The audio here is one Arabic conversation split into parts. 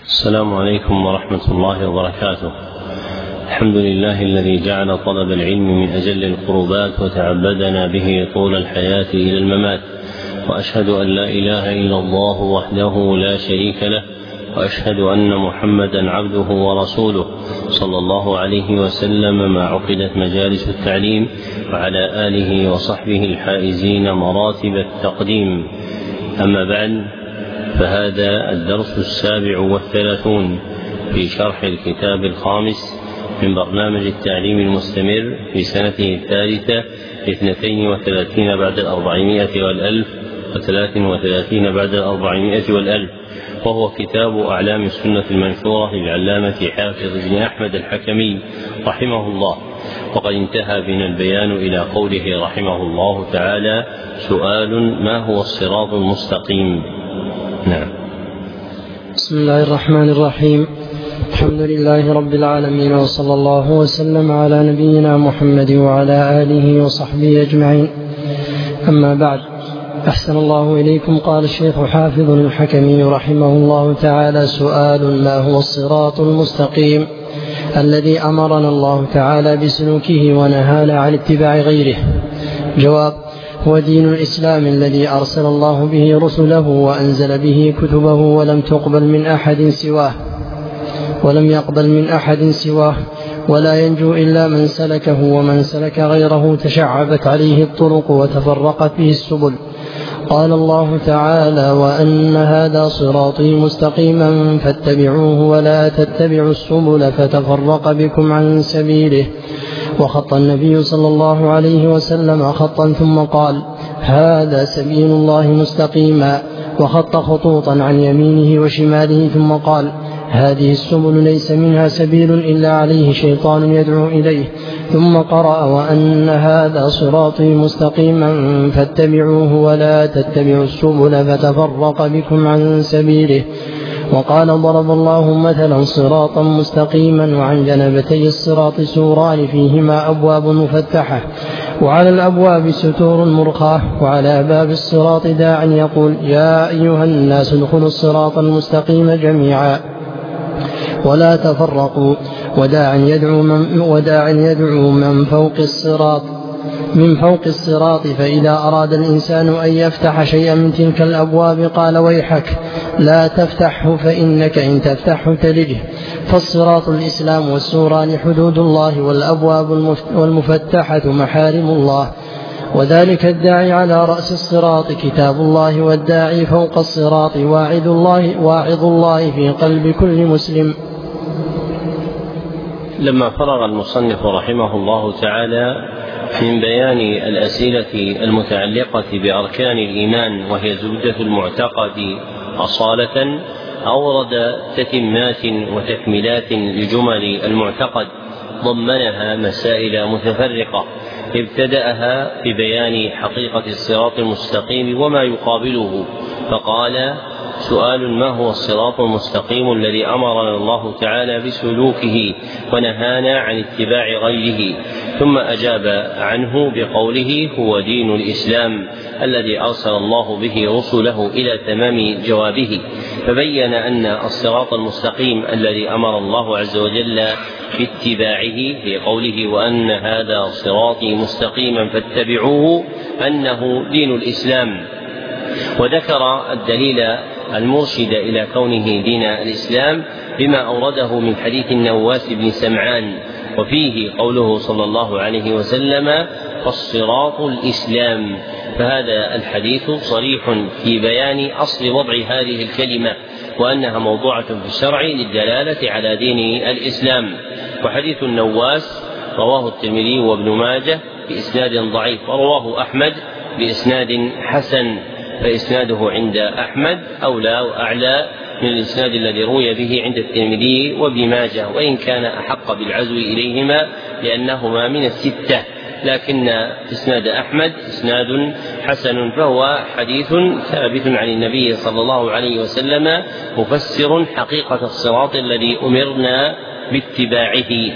السلام عليكم ورحمة الله وبركاته. الحمد لله الذي جعل طلب العلم من أجل القربات وتعبدنا به طول الحياة إلى الممات، وأشهد أن لا إله إلا الله وحده لا شريك له، وأشهد أن محمدا عبده ورسوله صلى الله عليه وسلم ما عقدت مجالس التعليم، وعلى آله وصحبه الحائزين مراتب التقديم. أما بعد، فهذا الدرس 37 في شرح الكتاب الخامس من برنامج التعليم المستمر في سنته الثالثة 32 بعد 400 والألف و33 بعد 400 والألف، وهو كتاب أعلام السنة المنشورة للعلامة حافظ بن أحمد الحكمي رحمه الله. وقد انتهى بنا البيان إلى قوله رحمه الله تعالى: سؤال: ما هو الصراط المستقيم؟ نعم. بسم الله الرحمن الرحيم. الحمد لله رب العالمين، وصلى الله وسلم على نبينا محمد وعلى آله وصحبه أجمعين. أما بعد، أحسن الله إليكم. قال الشيخ حافظ الحكمي رحمه الله تعالى: سؤال: ما هو الصراط المستقيم الذي أمرنا الله تعالى بسلوكه ونهانا عن اتباع غيره؟ جواب: هو دين الإسلام الذي أرسل الله به رسله وأنزل به كتبه ولم يقبل من أحد سواه، ولا ينجو إلا من سلكه، ومن سلك غيره تشعبت عليه الطرق وتفرقت به السبل. قال الله تعالى: وأن هذا صراطي مستقيما فاتبعوه ولا تتبعوا السبل فتفرق بكم عن سبيله. وخط النبي صلى الله عليه وسلم خطا ثم قال: هذا سبيل الله مستقيما، وخط خطوطا عن يمينه وشماله ثم قال: هذه السبل ليس منها سبيل إلا عليه شيطان يدعو إليه، ثم قرأ: وأن هذا صراطي مستقيما فاتبعوه ولا تتبعوا السبل فتفرق بكم عن سبيله. وقال: ضرب الله مثلا صراطا مستقيما، وعن جنبتي الصراط سوران فيهما أبواب مفتحة، وعلى الأبواب ستور مرخاة، وعلى باب الصراط داع يقول: يا أيها الناس ادخلوا الصراط المستقيم جميعا ولا تفرقوا، وداع يدعو من فوق الصراط. فإذا أراد الإنسان أن يفتح شيئا من تلك الأبواب قال: ويحك لا تفتحه، فإنك إن تفتحه تلجه. فالصراط الإسلام، والسوران حدود الله، والأبواب والمفتحة محارم الله. وذلك الداعي على رأس الصراط كتاب الله، والداعي فوق الصراط واعظ الله في قلب كل مسلم. لما فرغ المصنف رحمه الله تعالى من بيان الأسئلة المتعلقة بأركان الإيمان، وهي زبدة المعتقد أصالة، أورد تتمات وتكملات لجمل المعتقد ضمنها مسائل متفرقة، ابتدأها ببيان حقيقة الصراط المستقيم وما يقابله، فقال: سؤال: ما هو الصراط المستقيم الذي أمرنا الله تعالى بسلوكه ونهانا عن اتباع غيره؟ ثم أجاب عنه بقوله: هو دين الإسلام الذي أرسل الله به رسله إلى تمام جوابه، فبين أن الصراط المستقيم الذي أمر الله عز وجل باتباعه في قوله: وأن هذا صراطي مستقيما فاتبعوه، أنه دين الإسلام. وذكر الدليل المرشد إلى كونه دين الإسلام بما أورده من حديث النواس بن سمعان، وفيه قوله صلى الله عليه وسلم: فالصراط الإسلام. فهذا الحديث صريح في بيان أصل وضع هذه الكلمة، وأنها موضوعة في الشرع للدلالة على دين الإسلام. وحديث النواس رواه الترمذي وابن ماجه بإسناد ضعيف، ورواه أحمد بإسناد حسن، فإسناده عند أحمد أولى وأعلى من الإسناد الذي روي به عند الترمذي وابن ماجه، وإن كان أحق بالعزو إليهما لأنهما من الستة، لكن إسناد أحمد إسناد حسن، فهو حديث ثابت عن النبي صلى الله عليه وسلم مفسر حقيقة الصراط الذي أمرنا باتباعه.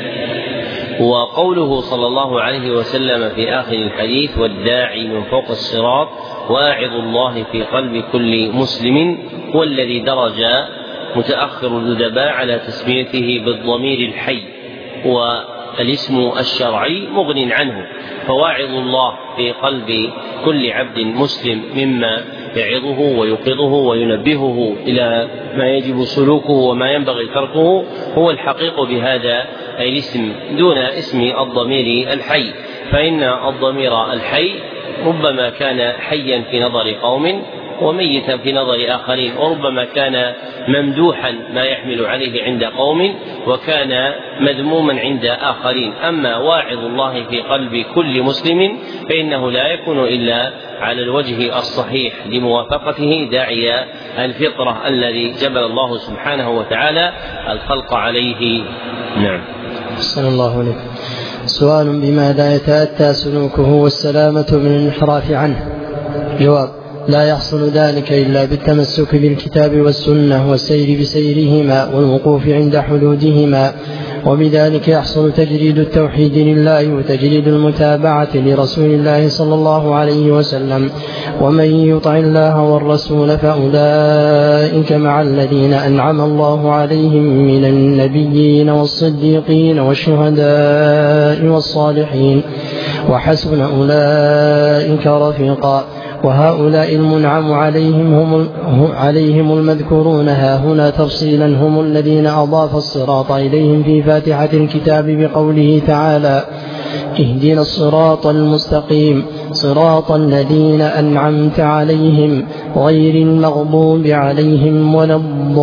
وقوله صلى الله عليه وسلم في آخر الحديث: والداعي من فوق الصراط واعظ الله في قلب كل مسلم، هو الذي درج متأخر الأدباء على تسميته بالضمير الحي، والاسم الشرعي مغن عنه، فواعظ الله في قلب كل عبد مسلم مما يعظه ويوقظه وينبهه إلى ما يجب سلوكه وما ينبغي تركه هو الحقيق بهذا أي الاسم دون اسم الضمير الحي، فإن الضمير الحي ربما كان حيا في نظر قوم وميتا في نظر آخرين، وربما كان ممدوحا ما يحمل عليه عند قوم وكان مذموما عند آخرين. أما واعظ الله في قلب كل مسلم فإنه لا يكون إلا على الوجه الصحيح لموافقته داعي الفطرة الذي جبل الله سبحانه وتعالى الخلق عليه. نعم. صلى الله عليه. سؤال: بماذا يتأتى سلوكه والسلامة من الانحراف عنه؟ جواب: لا يحصل ذلك إلا بالتمسك بالكتاب والسنة والسير بسيرهما والوقوف عند حدودهما، وبذلك يحصل تجريد التوحيد لله وتجريد المتابعة لرسول الله صلى الله عليه وسلم. ومن يطع الله والرسول فأولئك مع الذين أنعم الله عليهم من النبيين والصديقين والشهداء والصالحين، وحسن أولئك رفيقا. وهؤلاء المنعم عليهم المذكورون هاهنا تفصيلا هم الذين أضاف الصراط إليهم في فاتحة الكتاب بقوله تعالى: اهدنا الصراط المستقيم صراط الذين أنعمت عليهم غير المغضوب عليهم ولا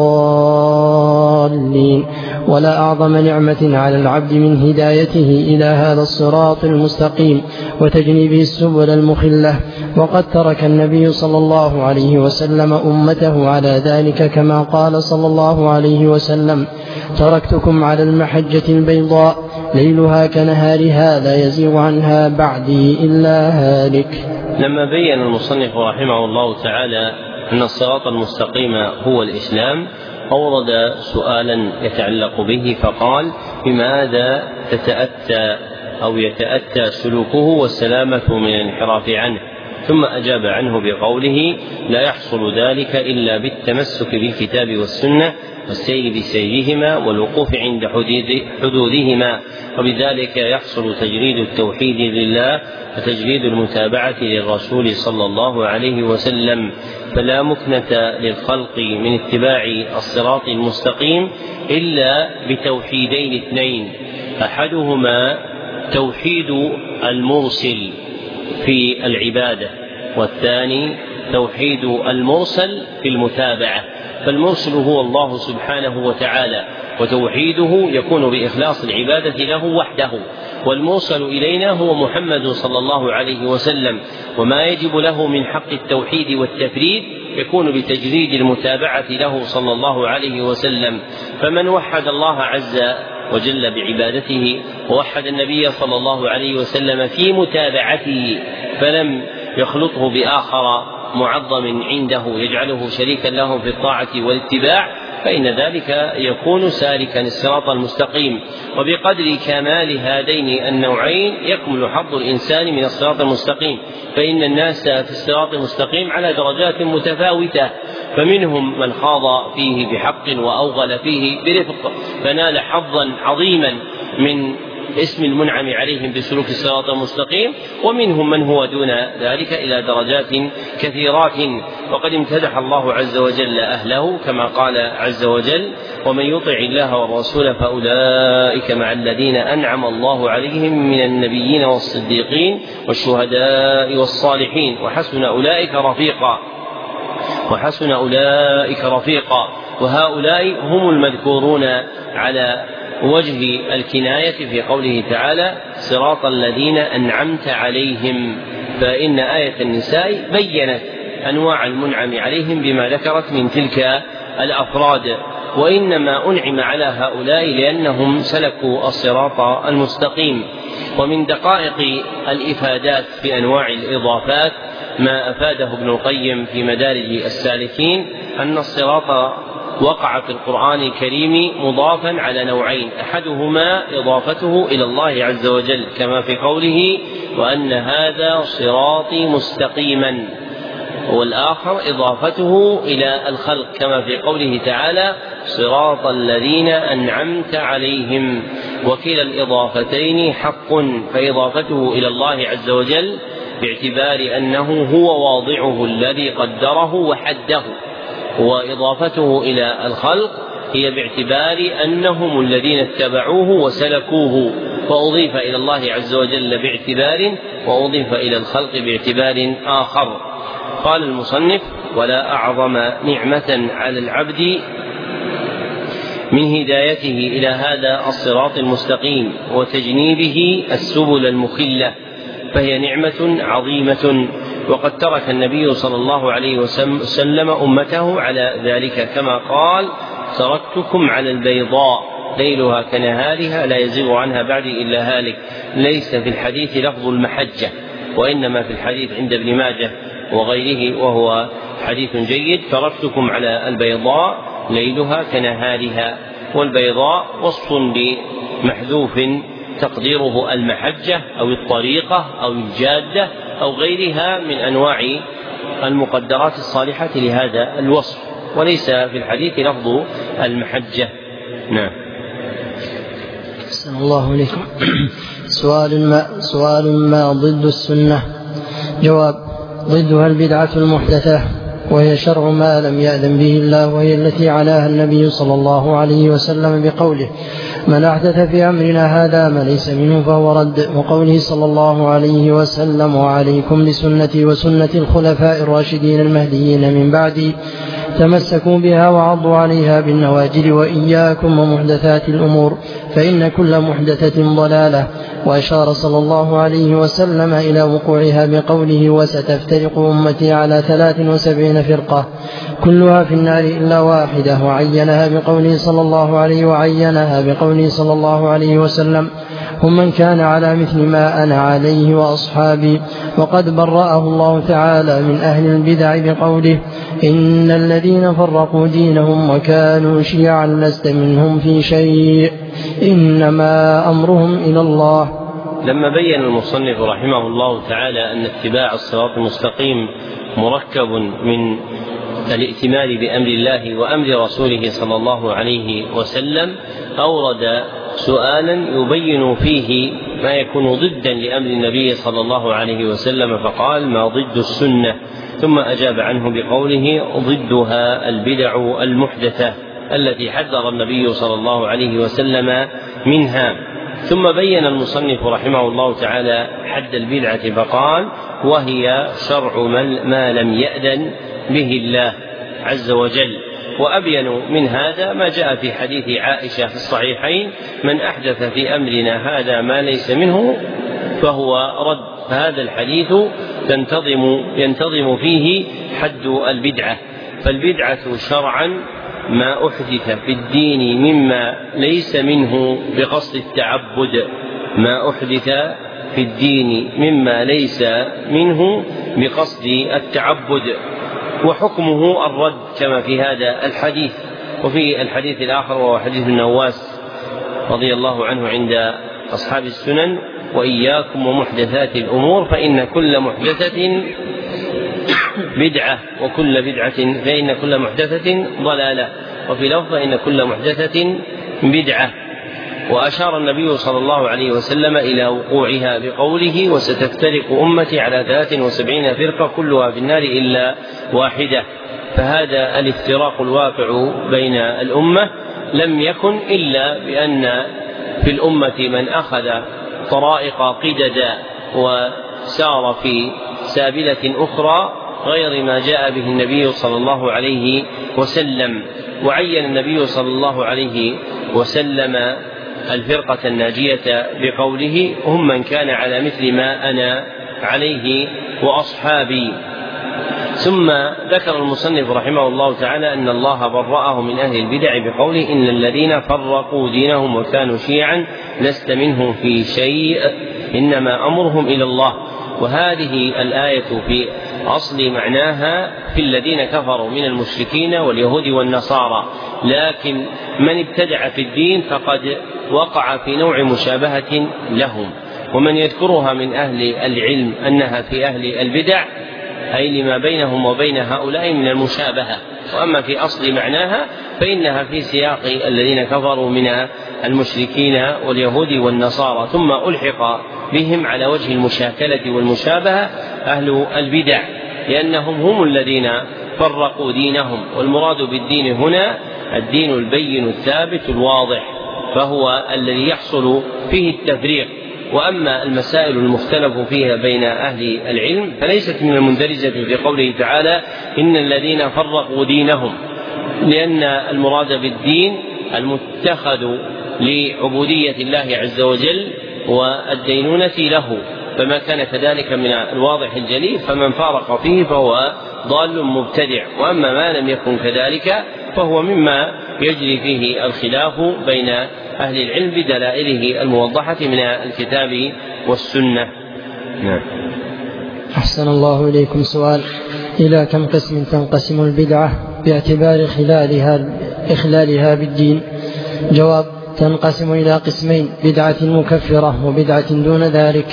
الضالين. ولا أعظم نعمة على العبد من هدايته إلى هذا الصراط المستقيم وتجنيبه السبل المخلة. وقد ترك النبي صلى الله عليه وسلم أمته على ذلك كما قال صلى الله عليه وسلم: تركتكم على المحجة البيضاء ليلها كنهارها لا يزيغ عنها بعدي إلا هالك. لما بين المصنف رحمه الله تعالى أن الصراط المستقيم هو الإسلام أورد سؤالا يتعلق به فقال: بماذا يتأتى سلوكه والسلامة من الانحراف عنه؟ ثم أجاب عنه بقوله: لا يحصل ذلك إلا بالتمسك بالكتاب والسنة والسير بسيرهما والوقوف عند حدودهما، وبذلك يحصل تجريد التوحيد لله وتجريد المتابعة للرسول صلى الله عليه وسلم. فلا مكنة للخلق من اتباع الصراط المستقيم إلا بتوحيدين اثنين: أحدهما توحيد المرسل في العبادة، والثاني توحيد المرسل في المتابعة. فالمرسل هو الله سبحانه وتعالى، وتوحيده يكون بإخلاص العبادة له وحده، والمرسل إلينا هو محمد صلى الله عليه وسلم، وما يجب له من حق التوحيد والتفريد يكون بتجريد المتابعة له صلى الله عليه وسلم. فمن وحد الله عز وجل بعبادته ووحد النبي صلى الله عليه وسلم في متابعته فلم يخلطه بآخر معظم عنده يجعله شريكا له في الطاعة والاتباع، فإن ذلك يكون سالكا الصراط المستقيم. وبقدر كمال هذين النوعين يكمل حظ الإنسان من الصراط المستقيم، فإن الناس في الصراط المستقيم على درجات متفاوتة، فمنهم من خاض فيه بحق وأوغل فيه برفق فنال حظا عظيما من اسم المنعم عليهم بسلوك الصراط المستقيم، ومنهم من هو دون ذلك إلى درجات كثيرات. وقد امتدح الله عز وجل أهله كما قال عز وجل: ومن يطع الله والرسول فأولئك مع الذين أنعم الله عليهم من النبيين والصديقين والشهداء والصالحين وحسن أولئك رفيقا. وهؤلاء هم المذكورون على وجه الكناية في قوله تعالى: صراط الذين أنعمت عليهم، فإن آية النساء بيّنت أنواع المنعم عليهم بما ذكرت من تلك الأفراد، وإنما أنعم على هؤلاء لأنهم سلكوا الصراط المستقيم. ومن دقائق الإفادات في أنواع الإضافات ما أفاده ابن القيم في مدارج السالكين أن الصراط وقع في القرآن الكريم مضافا على نوعين: أحدهما إضافته إلى الله عز وجل كما في قوله: وأن هذا صراطي مستقيما، والآخر إضافته إلى الخلق كما في قوله تعالى صراط الذين أنعمت عليهم، وكلا الإضافتين حق، فإضافته إلى الله عز وجل باعتبار أنه هو واضعه الذي قدره وحده، وإضافته إلى الخلق هي باعتبار أنهم الذين اتبعوه وسلكوه، فأضيف إلى الله عز وجل باعتبار وأضيف إلى الخلق باعتبار آخر. قال المصنف: ولا أعظم نعمة على العبد من هدايته إلى هذا الصراط المستقيم وتجنيبه السبل المخلة، فهي نعمة عظيمة. وقد ترك النبي صلى الله عليه وسلم أمته على ذلك كما قال: تركتكم على البيضاء ليلها كنهارها لا يزيغ عنها بعدي إلا هالك. ليس في الحديث لفظ المحجة، وإنما في الحديث عند ابن ماجه وغيره وهو حديث جيد: تركتكم على البيضاء ليلها كنهارها. والبيضاء وصف بمحذوف تقديره المحجة أو الطريقة أو الجادة أو غيرها من أنواع المقدرات الصالحة لهذا الوصف، وليس في الحديث لفظ المحجة. نعم. أحسن الله عليكم. سؤال ما ضد السنة؟ جواب: ضدها البدعة المحدثة، وهي شرع ما لم يأذن به الله، وهي التي علاها النبي صلى الله عليه وسلم بقوله: من أحدث في أمرنا هذا ما ليس منه فهو رد، وقوله صلى الله عليه وسلم: وعليكم بسنتي وسنة الخلفاء الراشدين المهديين من بعدي، تمسكوا بها وعضوا عليها بالنواجذ، وإياكم ومحدثات الأمور فإن كل محدثة ضلالة. وأشار صلى الله عليه وسلم إلى وقوعها بقوله: وستفترق أمتي على 73 فرقة كلها في النار إلا واحدة، وعينها بقوله صلى الله عليه وسلم: هم من كان على مثل ما أنا عليه وأصحابي. وقد برأه الله تعالى من أهل البدع بقوله: إن الذين فرقوا دينهم وكانوا شيعا لست منهم في شيء إنما أمرهم إلى الله. لما بين المصنف رحمه الله تعالى أن اتباع الصراط المستقيم مركب من الائتمان بأمر الله وأمر رسوله صلى الله عليه وسلم، أورد سؤالا يبين فيه ما يكون ضدا لأمر النبي صلى الله عليه وسلم، فقال: ما ضد السنة؟ ثم أجاب عنه بقوله: ضدها البدع المحدثة التي حذر النبي صلى الله عليه وسلم منها. ثم بين المصنف رحمه الله تعالى حد البدعة فقال: وهي شرع ما لم يأذن به الله عز وجل. وأبين من هذا ما جاء في حديث عائشة في الصحيحين: من أحدث في أمرنا هذا ما ليس منه فهو رد. فهذا الحديث ينتظم فيه حد البدعة. فالبدعة شرعا ما أحدث في الدين مما ليس منه بقصد التعبد، ما أحدث في الدين مما ليس منه بقصد التعبد، وحكمه الرد كما في هذا الحديث. وفي الحديث الآخر وهو حديث النواس رضي الله عنه عند أصحاب السنن: وإياكم ومحدثات الأمور فإن كل محدثة بدعة فإن كل محدثة ضلالة. وفي لفظ: إن كل محدثة بدعة. وأشار النبي صلى الله عليه وسلم إلى وقوعها بقوله: وستفترق أمتي على 73 فرقة كلها في النار إلا واحدة. فهذا الافتراق الواقع بين الأمة لم يكن إلا بأن في الأمة من أخذ طرائق قددا وسار في سابلة أخرى غير ما جاء به النبي صلى الله عليه وسلم. وعين النبي صلى الله عليه وسلم الفرقة الناجية بقوله: هم من كان على مثل ما أنا عليه وأصحابي. ثم ذكر المصنف رحمه الله تعالى أن الله برأه من أهل البدع بقوله: إن الذين فرقوا دينهم وكانوا شيعا لست منهم في شيء إنما أمرهم إلى الله. وهذه الآية في أصل معناها في الذين كفروا من المشركين واليهود والنصارى، لكن من ابتدع في الدين فقد وقع في نوع مشابهة لهم. ومن يذكرها من أهل العلم أنها في أهل البدع أي لما بينهم وبين هؤلاء من المشابهة. وأما في أصل معناها فإنها في سياق الذين كفروا من المشركين واليهود والنصارى، ثم ألحق بهم على وجه المشاكلة والمشابهة أهل البدع، لأنهم هم الذين فرقوا دينهم. والمراد بالدين هنا الدين البين الثابت الواضح، فهو الذي يحصل فيه التفريق. وأما المسائل المختلف فيها بين أهل العلم فليست من المندرجة في قوله تعالى إن الذين فرقوا دينهم، لأن المراد بالدين المتخذ لعبودية الله عز وجل والدينونة له، فما كان كذلك من الواضح الجلي فمن فارق فيه فهو ضال مبتدع. وأما ما لم يكن كذلك فهو مما يجري فيه الخلاف بين أهل العلم بدلائله الموضحة من الكتاب والسنة. نعم. أحسن الله إليكم. سؤال: إلى كم قسم تنقسم البدعة باعتبار إخلالها بالدين؟ جواب: تنقسم إلى قسمين: بدعة مكفرة وبدعة دون ذلك.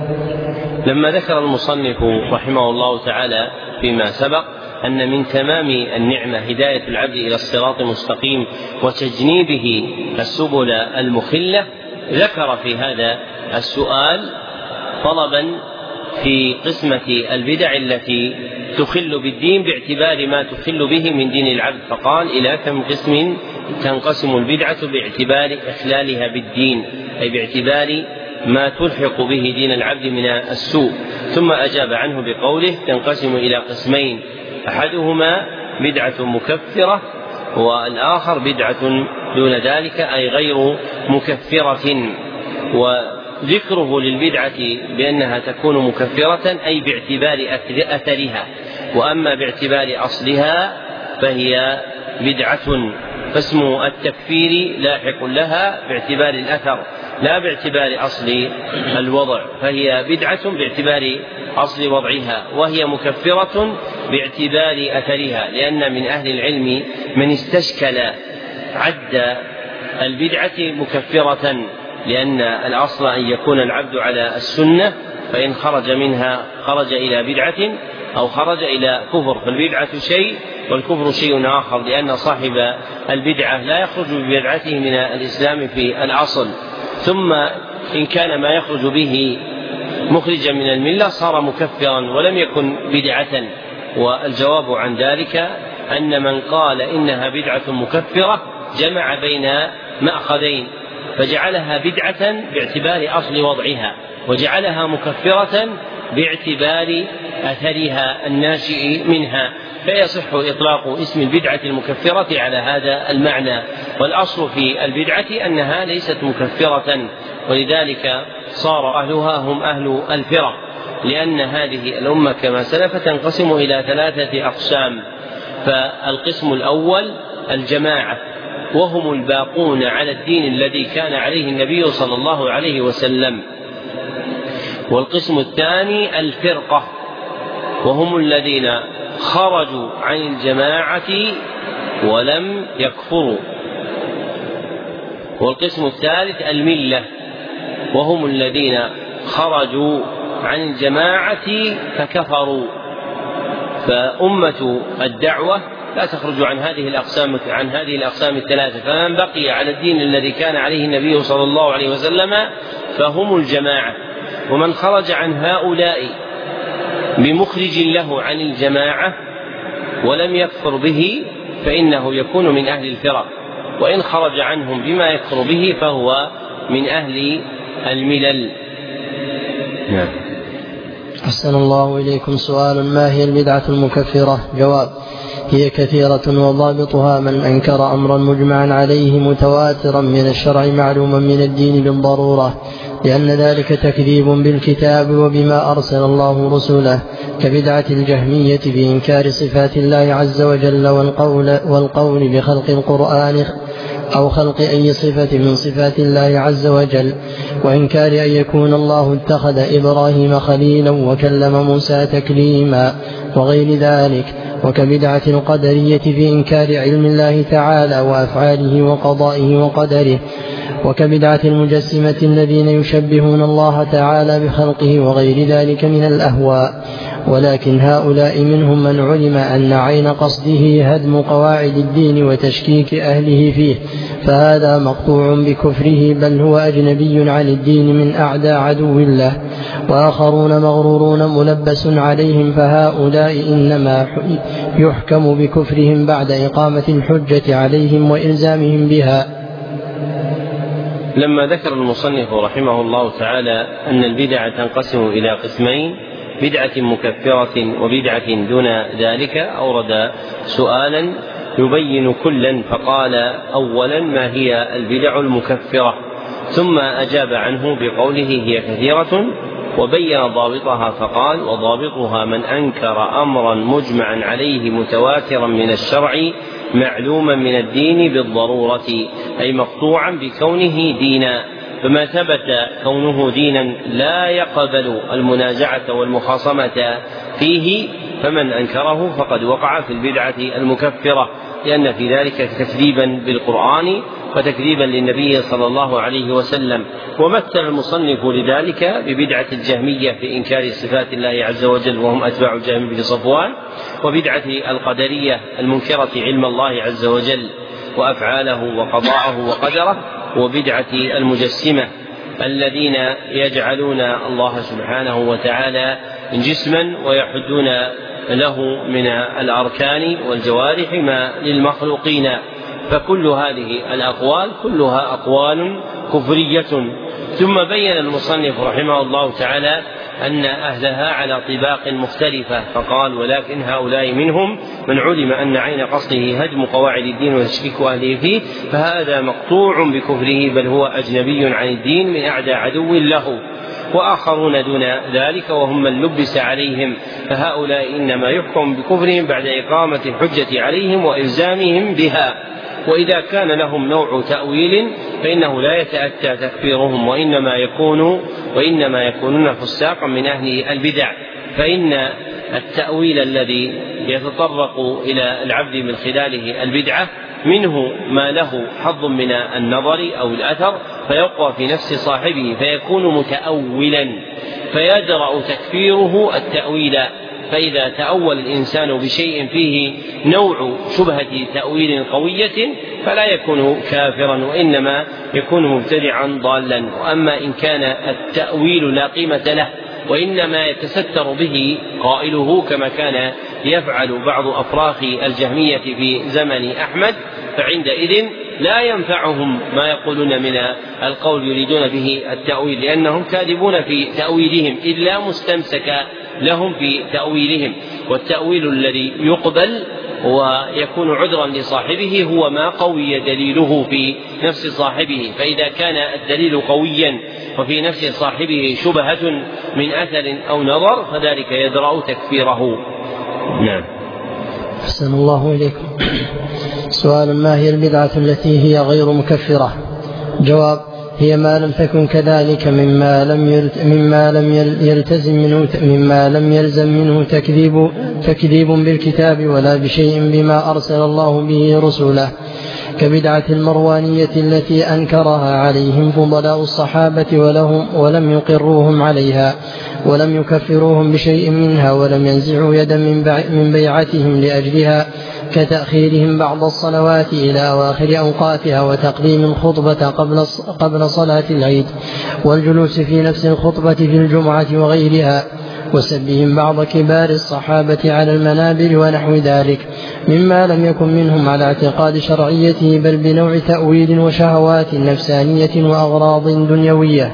لما ذكر المصنف رحمه الله تعالى فيما سبق أن من تمام النعمة هداية العبد إلى الصراط المستقيم وتجنيبه السبل المخلة، ذكر في هذا السؤال طلبا في قسمة البدع التي تخل بالدين باعتبار ما تخل به من دين العبد، فقال: إلى كم قسم تنقسم البدعة باعتبار إخلالها بالدين، أي باعتبار ما تلحق به دين العبد من السوء. ثم أجاب عنه بقوله: تنقسم إلى قسمين: أحدهما بدعة مكفرة، والآخر بدعة دون ذلك أي غير مكفرة. وذكره للبدعة بأنها تكون مكفرة أي باعتبار أثرها، وأما باعتبار أصلها فهي بدعة، فاسم التكفير لاحق لها باعتبار الأثر لا باعتبار أصل الوضع، فهي بدعة باعتبار أصل وضعها، وهي مكفرة باعتبار أثرها، لأن من أهل العلم من استشكل عد البدعة مكفرة، لأن الأصل أن يكون العبد على السنة، فإن خرج منها خرج إلى بدعة أو خرج إلى كفر، فالبدعة شيء والكفر شيء آخر، لأن صاحب البدعة لا يخرج ببدعته من الإسلام في الأصل، ثم إن كان ما يخرج به مخرجا من الملة صار مكفرا ولم يكن بدعة. والجواب عن ذلك أن من قال إنها بدعة مكفرة جمع بين مأخذين، فجعلها بدعة باعتبار أصل وضعها، وجعلها مكفرة باعتبار أثرها الناشئ منها، فيصح إطلاق اسم البدعة المكفرة على هذا المعنى. والأصل في البدعة أنها ليست مكفرة، ولذلك صار أهلها هم أهل الفرق، لأن هذه الأمة كما سلف تنقسم إلى 3 أقسام. فالقسم الأول الجماعة، وهم الباقون على الدين الذي كان عليه النبي صلى الله عليه وسلم. والقسم الثاني الفرقة، وهم الذين خرجوا عن الجماعة ولم يكفروا. والقسم الثالث الملة، وهم الذين خرجوا عن الجماعة فكفروا. فأمة الدعوة لا تخرج عن هذه الأقسام الثلاثة، فمن بقي على الدين الذي كان عليه النبي صلى الله عليه وسلم فهم الجماعة، ومن خرج عن هؤلاء بمخرج له عن الجماعة ولم يكفر به فإنه يكون من أهل الفرق، وإن خرج عنهم بما يكفر به فهو من أهل الملل. نعم. أحسن الله إليكم. سؤال: ما هي البدعة المكفرة؟ جواب: هي كثيرة، وضابطها من أنكر أمرا مجمعا عليه متواترا من الشرع معلوما من الدين بالضرورة، لأن ذلك تكذيب بالكتاب وبما أرسل الله رسوله، كبدعة الجهمية بإنكار صفات الله عز وجل والقول بخلق القرآن أو خلق أي صفة من صفات الله عز وجل، وإنكار أن يكون الله اتخذ إبراهيم خليلا وكلم موسى تكليما وغير ذلك، وكبدعة القدرية في إنكار علم الله تعالى وأفعاله وقضائه وقدره، وكبدعة المجسمة الذين يشبهون الله تعالى بخلقه وغير ذلك من الأهواء. ولكن هؤلاء منهم من علم أن عين قصده هدم قواعد الدين وتشكيك أهله فيه، فهذا مقطوع بكفره، بل هو أجنبي عن الدين من أعدى عدو الله. وآخرون مغرورون ملبس عليهم، فهؤلاء إنما يحكم بكفرهم بعد إقامة الحجة عليهم وإلزامهم بها. لما ذكر المصنف رحمه الله تعالى أن البدع تنقسم إلى قسمين، بدعة مكفرة وبدعة دون ذلك، أورد سؤالا يبين كلا، فقال أولا ما هي البدع المكفرة، ثم أجاب عنه بقوله هي كثيرة، وبين ضابطها فقال وضابطها من أنكر أمرا مجمعا عليه متواترا من الشرع معلوما من الدين بالضرورة، أي مقطوعا بكونه دينا، فما ثبت كونه دينا لا يقبل المنازعة والمخاصمة فيه، فمن أنكره فقد وقع في البدعة المكفرة، لأن في ذلك تكذيبا بالقرآن وتكذيبا للنبي صلى الله عليه وسلم. ومثل المصنف لذلك ببدعة الجهمية في إنكار صفات الله عز وجل، وهم أتباع الجهم بن صفوان، وبدعة القدرية المنكرة علم الله عز وجل وأفعاله وقضاءه وقدره، وبدعة المجسمة الذين يجعلون الله سبحانه وتعالى جسما ويحدون له من الأركان والجوارح ما للمخلوقين. فكل هذه الأقوال كلها أقوال كفرية. ثم بين المصنف رحمه الله تعالى أن أهلها على طباق مختلفة، فقال ولكن هؤلاء منهم من علم أن عين قصده هدم قواعد الدين وتشكيك أهله فيه، فهذا مقطوع بكفره، بل هو أجنبي عن الدين من أعدى عدو له. وآخرون دون ذلك وهم من لبس عليهم، فهؤلاء إنما يحكم بكفرهم بعد إقامة الحجة عليهم وإلزامهم بها. وإذا كان لهم نوع تأويل فإنه لا يتأتى تكفيرهم، وإنما يكونون فساقا من أهل البدع. فإن التأويل الذي يتطرق إلى العبد من خلاله البدعة منه ما له حظ من النظر أو الأثر فيقوى في نفس صاحبه فيكون متأولا، فيجرأ تكفيره التأويل. فإذا تأول الإنسان بشيء فيه نوع شبهة تأويل قوية فلا يكون كافرا، وإنما يكون مبتدعا ضالا. وأما إن كان التأويل لا قيمة له وإنما يتستر به قائله كما كان يفعل بعض أفراخ الجهمية في زمن أحمد، فعندئذ لا ينفعهم ما يقولون من القول يريدون به التأويل، لأنهم كاذبون في تأويلهم إلا مستمسك لهم في تأويلهم. والتأويل الذي يقبل ويكون عذرا لصاحبه هو ما قوي دليله في نفس صاحبه، فإذا كان الدليل قويا وفي نفس صاحبه شبهة من أثر أو نظر فذلك يدرأ تكفيره. نعم. أحسن الله إليكم. سؤال: ما هي البدعة التي هي غير مكفرة؟ جواب: هي ما لم تكن كذلك مما لم يلزم منه تكذيب بالكتاب ولا بشيء بما أرسل الله به رسوله، كبدعة المروانية التي أنكرها عليهم فضلاء الصحابة ولم يقروهم عليها ولم يكفروهم بشيء منها ولم ينزعوا يدا من بيعتهم لأجلها، كتأخيرهم بعض الصلوات إلى أواخر أوقاتها وتقديم الخطبة قبل صلاة العيد والجلوس في نفس الخطبة في الجمعة وغيرها، وسبهم بعض كبار الصحابة على المنابر ونحو ذلك مما لم يكن منهم على اعتقاد شرعيته بل بنوع تأويل وشهوات نفسانية وأغراض دنيوية.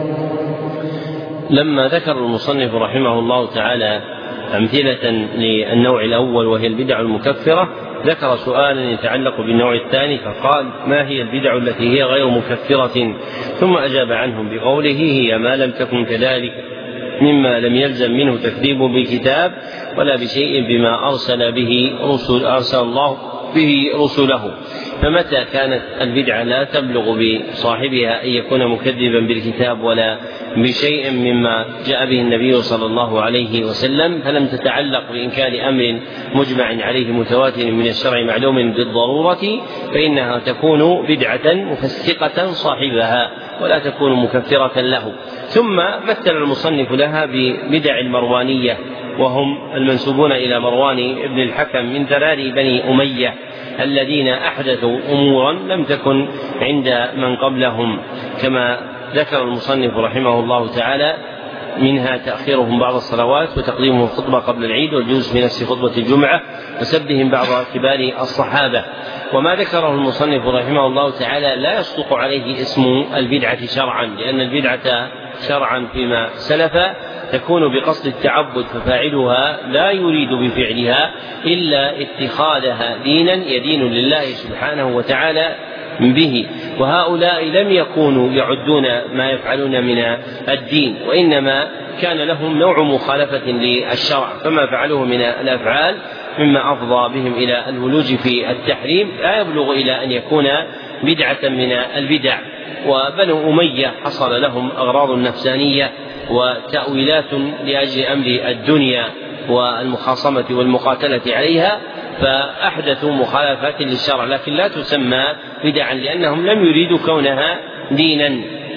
لما ذكر المصنف رحمه الله تعالى أمثلة للنوع الأول وهي البدع المكفرة، ذكر سؤالا يتعلق بالنوع الثاني فقال: ما هي البدع التي هي غير مكفرة؟ ثم أجاب عنهم بقوله: هي ما لم تكن كذلك مما لم يلزم منه تكذيب بالكتاب ولا بشيء بما أرسل الله به رسله. فمتى كانت البدعة لا تبلغ بصاحبها أن يكون مكذبا بالكتاب ولا بشيء مما جاء به النبي صلى الله عليه وسلم فلم تتعلق بإنكار أمر مجمع عليه متواتر من الشرع معلوم بالضرورة فإنها تكون بدعة مفسقة صاحبها ولا تكون مكفرة له. ثم مثل المصنف لها ببدع المروانية وهم المنسوبون إلى مروان بن الحكم من ذراري بني أمية الذين أحدثوا أمورا لم تكن عند من قبلهم، كما ذكر المصنف رحمه الله تعالى منها تأخيرهم بعض الصلوات وتقديمهم الخطبة قبل العيد والجلوس في نفس خطبة الجمعة وسبهم بعض كبار الصحابة. وما ذكره المصنف رحمه الله تعالى لا يصدق عليه اسم البدعة شرعا، لأن البدعة شرعا فيما سلف تكون بقصد التعبد ففاعلها لا يريد بفعلها إلا اتخاذها دينا يدين لله سبحانه وتعالى به، وهؤلاء لم يكونوا يعدون ما يفعلون من الدين وإنما كان لهم نوع مخالفة للشرع، فما فعلوه من الأفعال مما أفضى بهم إلى الولوج في التحريم لا يبلغ إلى أن يكون بدعة من البدع. وبنو أمية حصل لهم أغراض نفسانية وتأويلات لأجل أمر الدنيا والمخاصمة والمقاتلة عليها فأحدثوا مخالفات للشرع، لكن لا تسمى بدعا لأنهم لم يريدوا كونها دينا.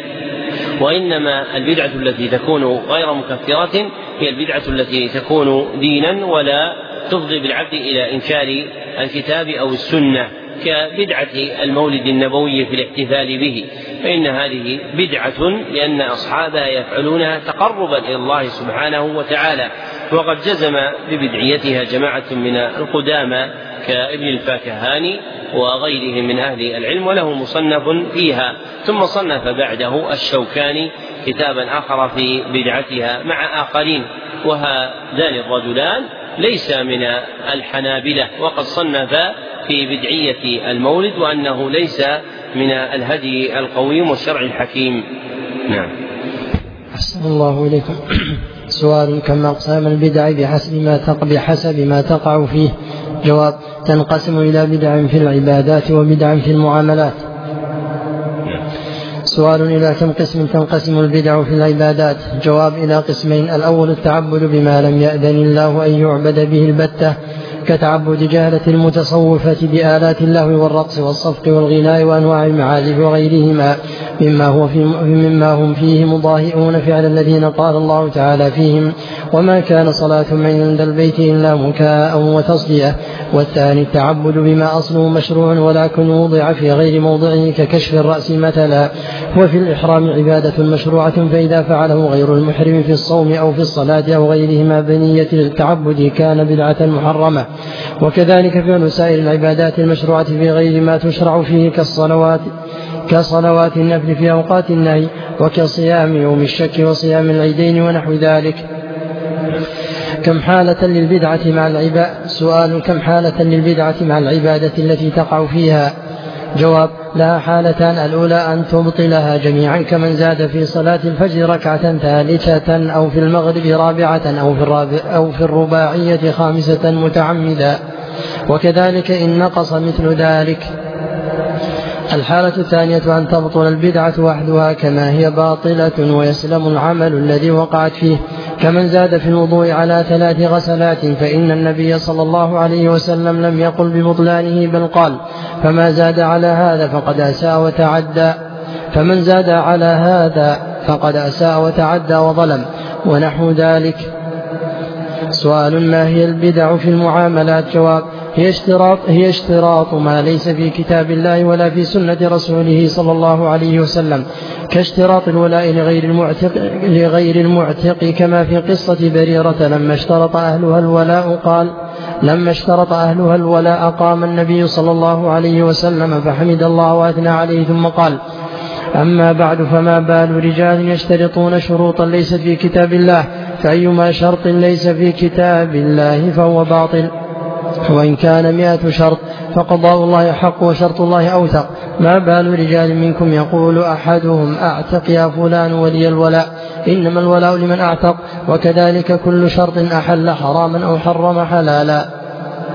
وإنما البدعة التي تكون غير مكفرة هي البدعة التي تكون دينا ولا تفضي بالعبد إلى إنكار الكتاب أو السنة، كبدعة المولد النبوي في الاحتفال به، فإن هذه بدعة لأن أصحابها يفعلونها تقربا إلى الله سبحانه وتعالى. وقد جزم ببدعيتها جماعة من القدامى كابن الفاكهاني وغيرهم من أهل العلم وله مصنف فيها، ثم صنف بعده الشوكاني كتابا آخر في بدعتها مع آخرين، وهذان الرجلان ليس من الحنابلة وقد صنف في بدعية المولد وأنه ليس من الهدي القويم والشرع الحكيم. نعم. أحسن الله إليكم. سؤال: كم أقسام البدع بحسب ما تقع فيه؟ جواب: تنقسم إلى بدع في العبادات وبدع في المعاملات. سؤال: إلى كم قسم تنقسم البدع في العبادات؟ جواب: إلى قسمين: الأول التعبد بما لم يأذن الله أن يعبد به البتة كتعبد جهلة المتصوفة بآلات اللهو والرقص والصفق والغناء وأنواع المعازف وغيرهما مما هم فيه مضاهئون فعل الذين قال الله تعالى فيهم: وما كان صلاة من عند البيت إلا مكاء وتصدية. والثاني التعبد بما أصله مشروع ولكن وضع في غير موضعه ككشف الرأس مثلا. وفي الإحرام عبادة مشروعة فإذا فعله غير المحرم في الصوم أو في الصلاة أو غيرهما بنية التعبد كان بدعة محرمة. وكذلك فعل سائر العبادات المشروعة في غير ما تشرع فيه كصلوات النفل في أوقات النهي وكصيام يوم الشك وصيام العيدين ونحو ذلك. كم حالة للبدعة مع العبادة؟ سؤال: كم حالة للبدعة مع العبادة التي تقع فيها؟ جواب: لها حالتان: الأولى أن تبطلها جميعا كمن زاد في صلاة الفجر ركعة ثالثة أو في المغرب رابعة أو في الرباعية خامسة متعمدا، وكذلك إن نقص مثل ذلك. الحالة الثانية أن تبطل البدعة وحدها كما هي باطلة ويسلم العمل الذي وقعت فيه، كمن زاد في الوضوء على 3 غسلات، فإن النبي صلى الله عليه وسلم لم يقل ببطلانه بل قال: فما زاد على هذا فقد أساء وتعدى، فمن زاد على هذا فقد أساء وتعدى وظلم، ونحو ذلك. سؤال: ما هي البدع في المعاملات؟ جواب: هي اشتراط ما ليس في كتاب الله ولا في سنة رسوله صلى الله عليه وسلم، كاشتراط الولاء لغير المعتق كما في قصة بريرة لما اشترط أهلها الولاء قام النبي صلى الله عليه وسلم فحمد الله وأثنى عليه ثم قال: أما بعد فما بال رجال يشترطون شروطا ليست في كتاب الله، فأيما شرط ليس في كتاب الله فهو باطل، وإن كان 100 شرط فقضاء الله حق وشرط الله أوثق. ما بال رجال منكم يقول أحدهم: أعتق يا فلان ولي الولاء، إنما الولاء لمن أعتق. وكذلك كل شرط أحل حراما أو حرم حلالا.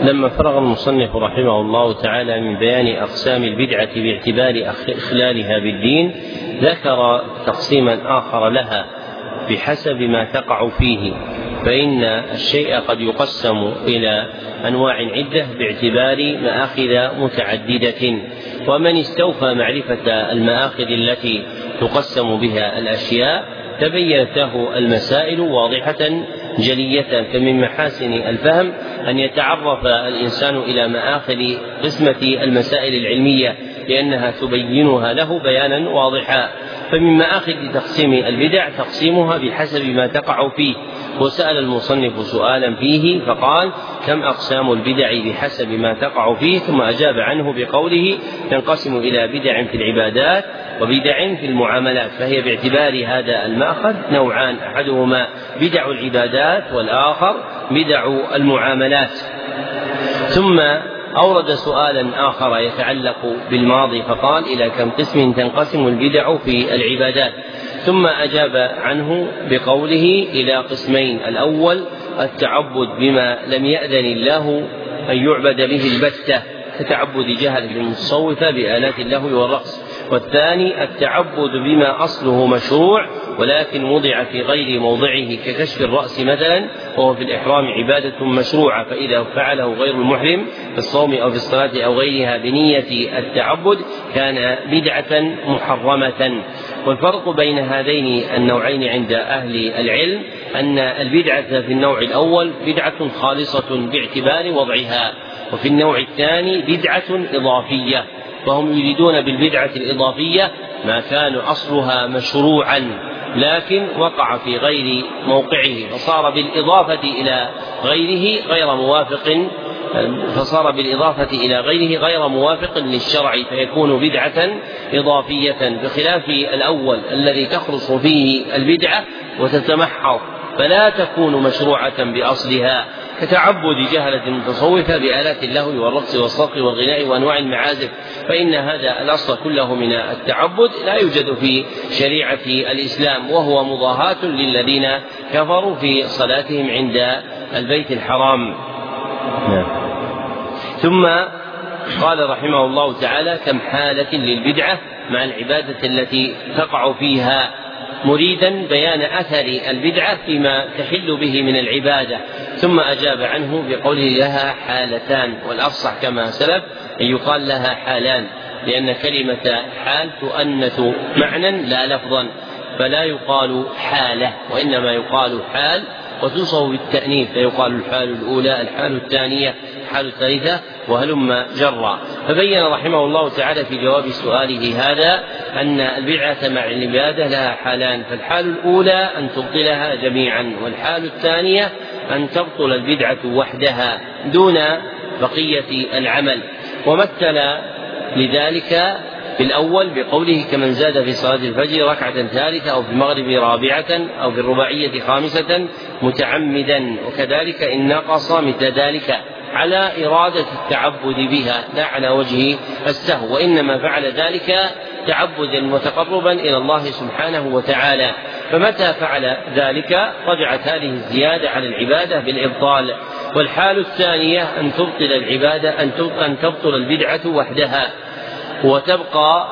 لما فرغ المصنف رحمه الله تعالى من بيان أقسام البدعة باعتبار إخلالها بالدين ذكر تقسيما آخر لها بحسب ما تقع فيه، فإن الشيء قد يقسم إلى أنواع عدة باعتبار مآخذ متعددة، ومن استوفى معرفة المآخذ التي تقسم بها الأشياء تبينت له المسائل واضحة جلية. فمن محاسن الفهم أن يتعرف الإنسان إلى مآخذ قسمة المسائل العلمية لأنها تبينها له بيانا واضحا. فمن مآخذ تقسيم البدع تقسيمها بحسب ما تقع فيه، وسأل المصنف سؤالا فيه فقال: كم أقسام البدع بحسب ما تقع فيه؟ ثم أجاب عنه بقوله: تنقسم إلى بدع في العبادات وبدع في المعاملات، فهي باعتبار هذا المأخذ نوعان: أحدهما بدع العبادات والآخر بدع المعاملات. ثم أورد سؤالا آخر يتعلق بالماضي فقال: إلى كم قسم تنقسم البدع في العبادات؟ ثم أجاب عنه بقوله: إلى قسمين: الأول التعبد بما لم يأذن الله أن يعبد به البتة كتعبد جهل المتصوفة بآلات اللهو والرقص، والثاني التعبد بما أصله مشروع ولكن وضع في غير موضعه ككشف الرأس مثلا، وهو في الإحرام عبادة مشروعة، فإذا فعله غير المحرم في الصوم أو في الصلاة أو غيرها بنية التعبد كان بدعة محرمة. والفرق بين هذين النوعين عند أهل العلم أن البدعة في النوع الأول بدعة خالصة باعتبار وضعها، وفي النوع الثاني بدعة إضافية، وهم يريدون بالبدعة الإضافية ما كان أصلها مشروعا لكن وقع في غير موقعه فصار بالإضافة إلى غيره غير موافق للشرع فيكون بدعة إضافية، بخلاف الأول الذي تخلص فيه البدعة وتتمحض فلا تكون مشروعة بأصلها كتعبد جهلة المتصوفة بآلات اللهو والرقص والصرخ والغناء وأنواع المعازف، فإن هذا الأصل كله من التعبد لا يوجد في شريعة الإسلام، وهو مضاهاة للذين كفروا في صلاتهم عند البيت الحرام. ثم قال رحمه الله تعالى: كم حالة للبدعة مع العبادة التي تقع فيها، مريدا بيان أثر البدعة فيما تحل به من العبادة. ثم أجاب عنه بقوله: لها حالتان، والأفصح كما سلف أن يقال لها حالان، لأن كلمة حال تؤنث معنى لا لفظا، فلا يقال حالة وإنما يقال حال، وتوصف بالتأنيث فيقال الحال الأولى، الحال الثانية، الحال الثالثة، وهلم جرا. فبين رحمه الله تعالى في جواب سؤاله هذا أن البدعة مع العبادة لها حالان، فالحال الأولى أن تبطلها جميعا، والحال الثانية أن تبطل البدعة وحدها دون بقية العمل. ومثل لذلك في الأول بقوله: كمن زاد في صلاة الفجر ركعة ثالثة أو في المغرب رابعة أو في الرباعية خامسة متعمدا، وكذلك إن نقص مثل ذلك على إرادة التعبد بها لا على وجه السهو، وإنما فعل ذلك تعبدا وتقربا إلى الله سبحانه وتعالى، فمتى فعل ذلك رجعت هذه الزيادة على العبادة بالإبطال. والحال الثانية أن تبطل العبادة أن تبطل البدعة وحدها ويبقى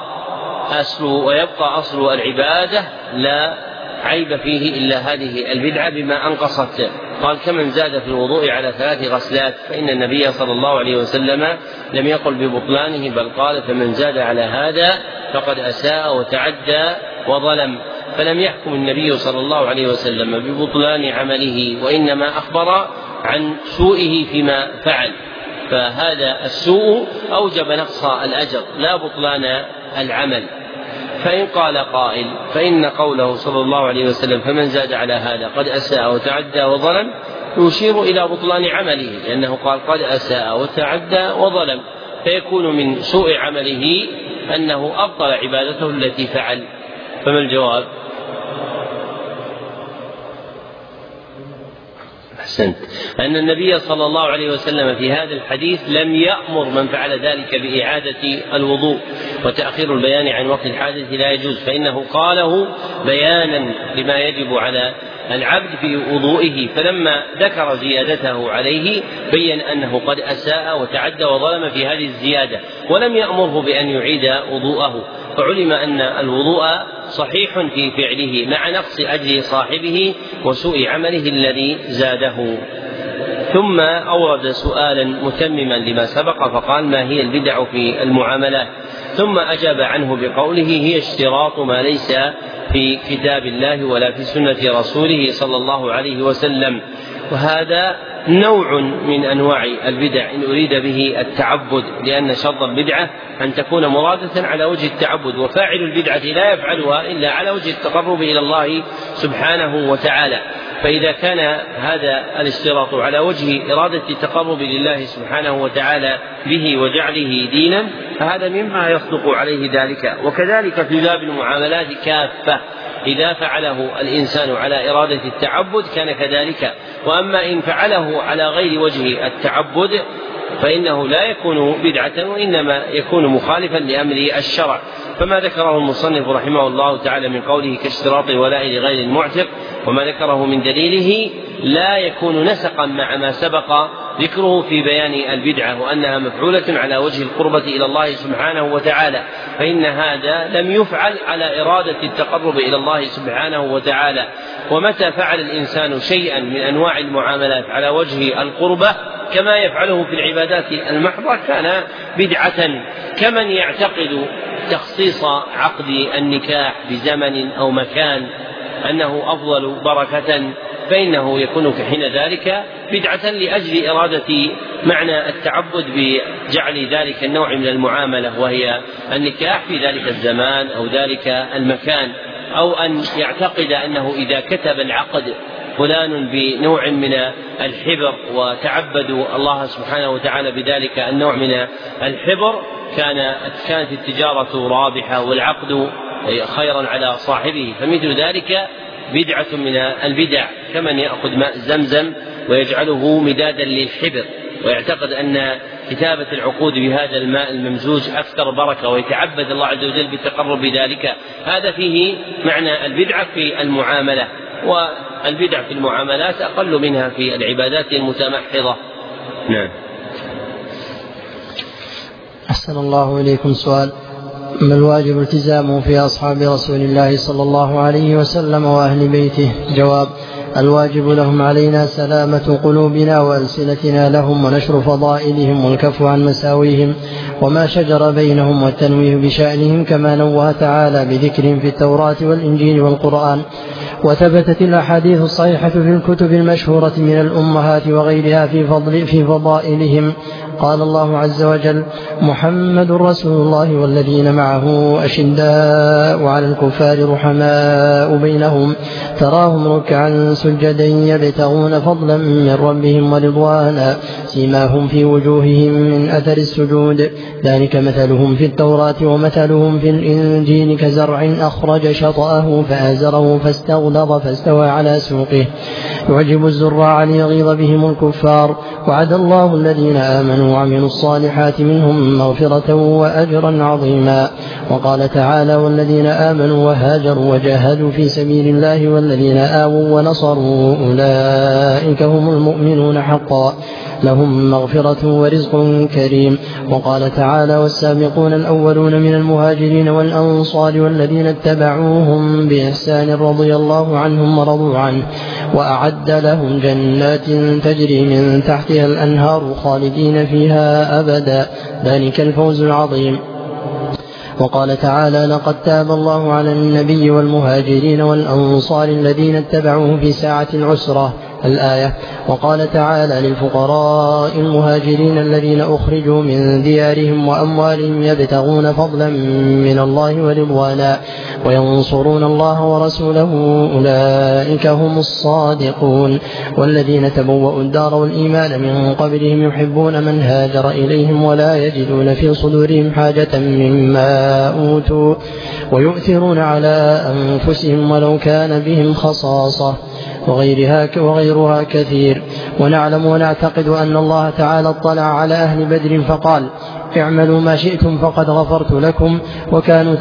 أصل العبادة لا عيب فيه إلا هذه البدعة بما أنقصت. قال: كمن زاد في الوضوء على 3 غسلات، فإن النبي صلى الله عليه وسلم لم يقل ببطلانه بل قال: فمن زاد على هذا فقد أساء وتعدى وظلم، فلم يحكم النبي صلى الله عليه وسلم ببطلان عمله، وإنما أخبر عن سوءه فيما فعل، فهذا السوء أوجب نقص الأجر لا بطلان العمل. فإن قال قائل: فإن قوله صلى الله عليه وسلم فمن زاد على هذا قد أساء وتعدى وظلم يشير إلى بطلان عمله، لأنه قال قد أساء وتعدى وظلم، فيكون من سوء عمله أنه أبطل عبادته التي فعل. فما الجواب؟ أحسنت. أن النبي صلى الله عليه وسلم في هذا الحديث لم يأمر من فعل ذلك بإعادة الوضوء، وتأخير البيان عن وقت الحادث لا يجوز، فإنه قاله بيانا لما يجب على العبد في وضوئه، فلما ذكر زيادته عليه بين أنه قد أساء وتعدى وظلم في هذه الزيادة، ولم يأمره بأن يعيد وضوءه، فعلم أن الوضوء صحيح في فعله مع نقص أجر صاحبه وسوء عمله الذي زاده. ثم أورد سؤالا متمما لما سبق فقال: ما هي البدع في المعاملات؟ ثم أجاب عنه بقوله: هي اشتراط ما ليس في كتاب الله ولا في سنة رسوله صلى الله عليه وسلم. وهذا نوع من أنواع البدع إن أريد به التعبد، لأن شرط البدعة أن تكون مرادة على وجه التعبد، وفاعل البدعة لا يفعلها إلا على وجه التقرب إلى الله سبحانه وتعالى. فإذا كان هذا الاشتراط على وجه إرادة التقرب لله سبحانه وتعالى به وجعله دينا فهذا مما يصدق عليه ذلك. وكذلك في باب المعاملات كافة، إذا فعله الإنسان على إرادة التعبد كان كذلك، وأما إن فعله على غير وجه التعبد فإنه لا يكون بدعة وإنما يكون مخالفا لأمر الشرع. فما ذكره المصنف رحمه الله تعالى من قوله كاشتراط الولاء لغير المعتق وما ذكره من دليله لا يكون نسقا مع ما سبق ذكره في بيان البدعة وأنها مفعولة على وجه القربة إلى الله سبحانه وتعالى، فإن هذا لم يفعل على إرادة التقرب إلى الله سبحانه وتعالى. ومتى فعل الإنسان شيئا من أنواع المعاملات على وجه القربة كما يفعله في العبادات المحضة كان بدعة، كمن يعتقد تخصيص عقد النكاح بزمن أو مكان أنه أفضل بركة فإنه يكون حين ذلك بدعة لأجل إرادة معنى التعبد بجعل ذلك النوع من المعاملة وهي النكاح في ذلك الزمان أو ذلك المكان، أو أن يعتقد أنه إذا كتب العقد فلان بنوع من الحبر وتعبدوا الله سبحانه وتعالى بذلك النوع من الحبر كانت التجارة رابحة والعقد خيرا على صاحبه، فمثل ذلك بدعة من البدع، كمن يأخذ ماء زمزم ويجعله مدادا للحبر ويعتقد أن كتابة العقود بهذا الماء الممزوج أكثر بركة ويتعبد الله عز وجل بالتقرب بذلك، هذا فيه معنى البدعة في المعاملة. والبدع في المعاملات أقل منها في العبادات المتمحضة. نعم. أحسن الله إليكم. سؤال: ما الواجب التزامه في أصحاب رسول الله صلى الله عليه وسلم وأهل بيته؟ جواب: الواجب لهم علينا سلامة قلوبنا وألسنتنا لهم ونشر فضائلهم والكف عن مساويهم وما شجر بينهم والتنويه بشأنهم، كما نوه تعالى بذكرهم في التوراة والإنجيل والقرآن. وثبتت الأحاديث الصحيحة في الكتب المشهورة من الأمهات وغيرها في فضائلهم. قال الله عز وجل: محمد رسول الله والذين معه أشداء على الكفار رحماء بينهم تراهم ركعا سجدا يبتغون فضلا من ربهم ورضوانا سيماهم في وجوههم من أثر السجود ذلك مثلهم في التوراة ومثلهم في الإنجيل كزرع أخرج شطأه فآزره فاستغلظ فاستوى على سوقه يعجب الزراع ليغيظ بهم الكفار. وعد الله الذين آمنوا وعملوا الصالحات منهم مغفرة وأجرا عظيما. وقال تعالى: والذين آمنوا وهاجروا وجاهدوا في سبيل الله والذين آووا ونصروا أولئك هم المؤمنون حقا لهم مغفرة ورزق كريم. وقال تعالى: والسابقون الأولون من المهاجرين والأنصار والذين اتبعوهم بإحسان رضي الله عنهم ورضوا عنه وأعد لهم جنات تجري من تحتها الأنهار خالدين فيها أبدا ذلك الفوز العظيم. وقال تعالى: لقد تاب الله على النبي والمهاجرين والأنصار الذين اتبعوه في ساعة العسرة الآية. وقال تعالى: للفقراء المهاجرين الذين أخرجوا من ديارهم وأموالهم يبتغون فضلا من الله ورضوانا وينصرون الله ورسوله أولئك هم الصادقون. والذين تبوأوا الدار والإيمان من قبلهم يحبون من هاجر إليهم ولا يجدون في صدورهم حاجة مما أوتوا ويؤثرون على أنفسهم ولو كان بهم خصاصة وغيرها كثير. ونعلم ونعتقد أن الله تعالى اطلع على أهل بدر فقال: اعملوا ما شئتم فقد غفرت لكم، وكانوا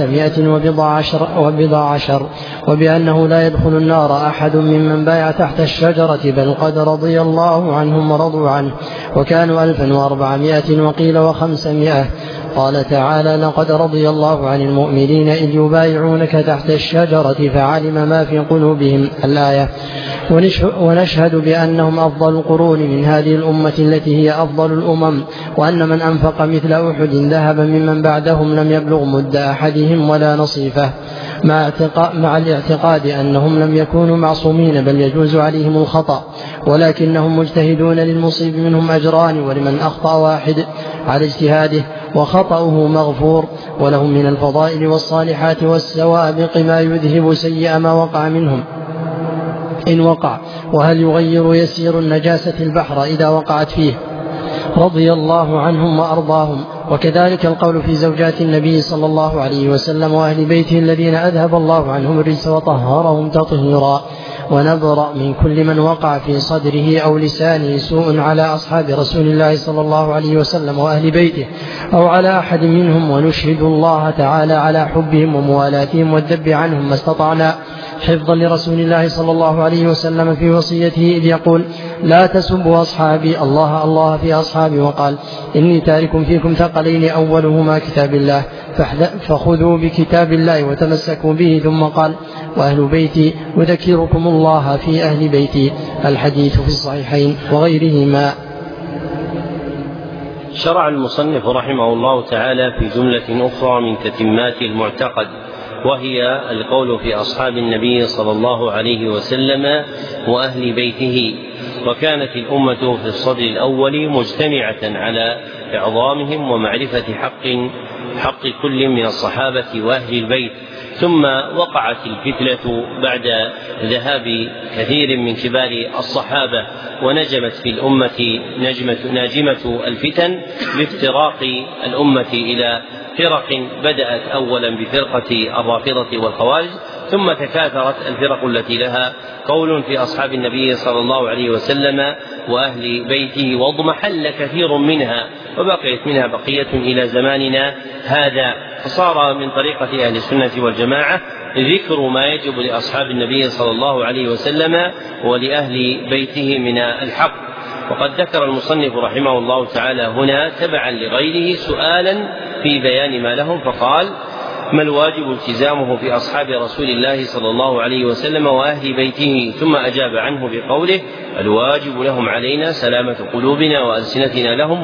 317 وبأنه لا يدخل النار أحد ممن بايع تحت الشجرة بل قد رضي الله عنهم ورضوا عنه، وكانوا 1400 وقيل 500. قال تعالى لقد رضي الله عن المؤمنين إذ يبايعونك تحت الشجرة فعلم ما في قلوبهم الآية. ونشهد بأنهم أفضل القرون من هذه الأمة التي هي أفضل الأمم، وأن من أنفق مثل أحد ذهبا ممن بعدهم لم يبلغ مد أحدهم ولا نصيفه، مع الاعتقاد أنهم لم يكونوا معصومين بل يجوز عليهم الخطأ، ولكنهم مجتهدون للمصيب منهم أجران، ولمن أخطأ واحد على اجتهاده وخطأه مغفور، ولهم من الفضائل والصالحات والسوابق ما يذهب سيئ ما وقع منهم إن وقع، وهل يغير يسير النجاسة البحر إذا وقعت فيه. رضي الله عنهم وأرضاهم. وكذلك القول في زوجات النبي صلى الله عليه وسلم وأهل بيته الذين أذهب الله عنهم الرجس وطهرهم تطهيرا. ونبرأ من كل من وقع في صدره أو لسانه سوء على أصحاب رسول الله صلى الله عليه وسلم وأهل بيته أو على أحد منهم، ونشهد الله تعالى على حبهم وموالاتهم والذب عنهم ما استطعنا، حفظا لرسول الله صلى الله عليه وسلم في وصيته إذ يقول لا تسبوا أصحابي، الله في أصحابي، وقال إني تارك فيكم ثقلين أولهما كتاب الله فخذوا بكتاب الله وتمسكوا به، ثم قال وأهل بيتي أذكركم الله في أهل بيتي. الحديث في الصحيحين وغيرهما. شرع المصنف رحمه الله تعالى في جملة أخرى من تتمات المعتقد، وهي القول في أصحاب النبي صلى الله عليه وسلم وأهل بيته. وكانت الأمة في الصدر الأول مجتمعة على إعظامهم ومعرفة حق كل من الصحابة وأهل البيت، ثم وقعت الفتنة بعد ذهاب كثير من كبار الصحابة، ونجمت في الأمة ناجمة الفتن بافتراق الأمة إلى فرق، بدأت أولا بفرقة الرافضة والخوارج، ثم تكاثرت الفرق التي لها قول في أصحاب النبي صلى الله عليه وسلم وأهل بيته، واضمحل كثير منها وبقيت منها بقية إلى زماننا هذا. فصار من طريقة أهل السنة والجماعة ذكر ما يجب لأصحاب النبي صلى الله عليه وسلم ولأهل بيته من الحق. وقد ذكر المصنف رحمه الله تعالى هنا تبعا لغيره سؤالا في بيان ما لهم، فقال ما الواجب التزامه في أصحاب رسول الله صلى الله عليه وسلم وأهل بيته، ثم أجاب عنه بقوله الواجب لهم علينا سلامة قلوبنا وألسنتنا لهم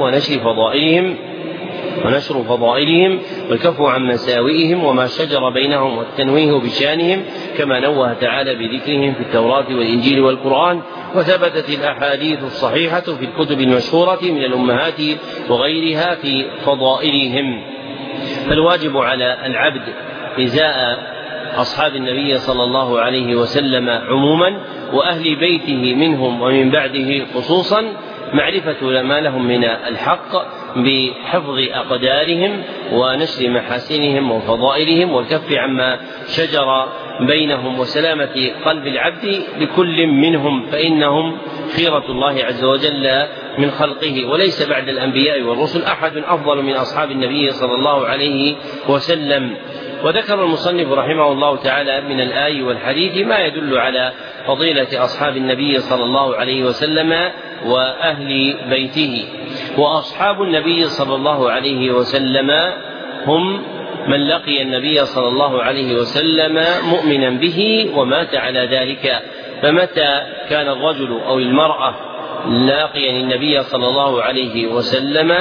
ونشر فضائلهم والكف عن مساوئهم وما شجر بينهم والتنويه بشانهم، كما نوه تعالى بذكرهم في التوراة والإنجيل والقرآن. وثبتت الأحاديث الصحيحة في الكتب المشهورة من الأمهات وغيرها في فضائلهم. فالواجب على العبد إزاء أصحاب النبي صلى الله عليه وسلم عموما وأهل بيته منهم ومن بعده خصوصا معرفة ما لهم من الحق بحفظ أقدارهم ونشر محاسنهم وفضائلهم والكف عما شجر بينهم وسلامة قلب العبد لكل منهم، فإنهم خيرة الله عز وجل من خلقه، وليس بعد الأنبياء والرسل أحد أفضل من أصحاب النبي صلى الله عليه وسلم. وذكر المصنف رحمه الله تعالى من الآي والحديث ما يدل على فضيلة أصحاب النبي صلى الله عليه وسلم وأهل بيته. وأصحاب النبي صلى الله عليه وسلم هم من لقي النبي صلى الله عليه وسلم مؤمنا به ومات على ذلك. فمتى كان الرجل أو المرأة لاقيا النبي صلى الله عليه وسلم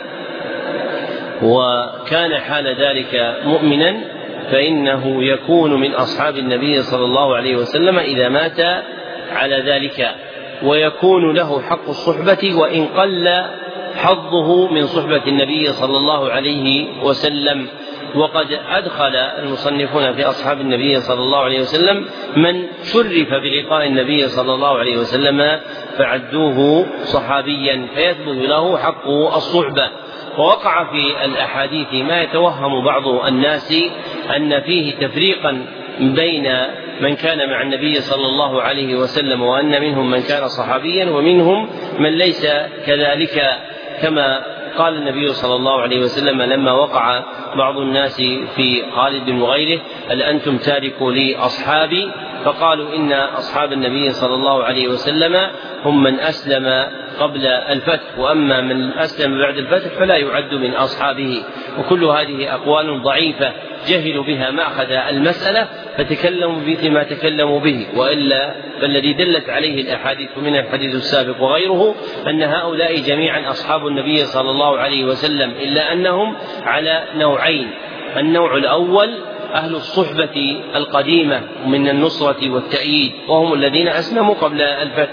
وكان حال ذلك مؤمنا فإنه يكون من أصحاب النبي صلى الله عليه وسلم إذا مات على ذلك، ويكون له حق الصحبة وإن قل حظه من صحبة النبي صلى الله عليه وسلم. وقد أدخل المصنفون في أصحاب النبي صلى الله عليه وسلم من شرف بلقاء النبي صلى الله عليه وسلم فعدوه صحابيا فيثبت له حق الصحبة. ووقع في الأحاديث ما يتوهم بعض الناس أن فيه تفريقا بين من كان مع النبي صلى الله عليه وسلم، وأن منهم من كان صحابيا ومنهم من ليس كذلك، كما قال النبي صلى الله عليه وسلم لما وقع بعض الناس في خالد وغيره: هل أنتم تاركوا لي أصحابي؟ فقالوا: إن أصحاب النبي صلى الله عليه وسلم هم من أسلم قبل الفتح، وأما من أسلم بعد الفتح فلا يعد من أصحابه. وكل هذه أقوال ضعيفة جهلوا بها مأخذ المسألة فتكلموا بمثل ما تكلموا به، وإلا فالذي دلت عليه الأحاديث من الحديث السابق وغيره أن هؤلاء جميعا أصحاب النبي صلى الله عليه وسلم، إلا أنهم على نوعين: النوع الأول أهل الصحبة القديمة من النصرة والتأييد وهم الذين أسلموا قبل الفتح،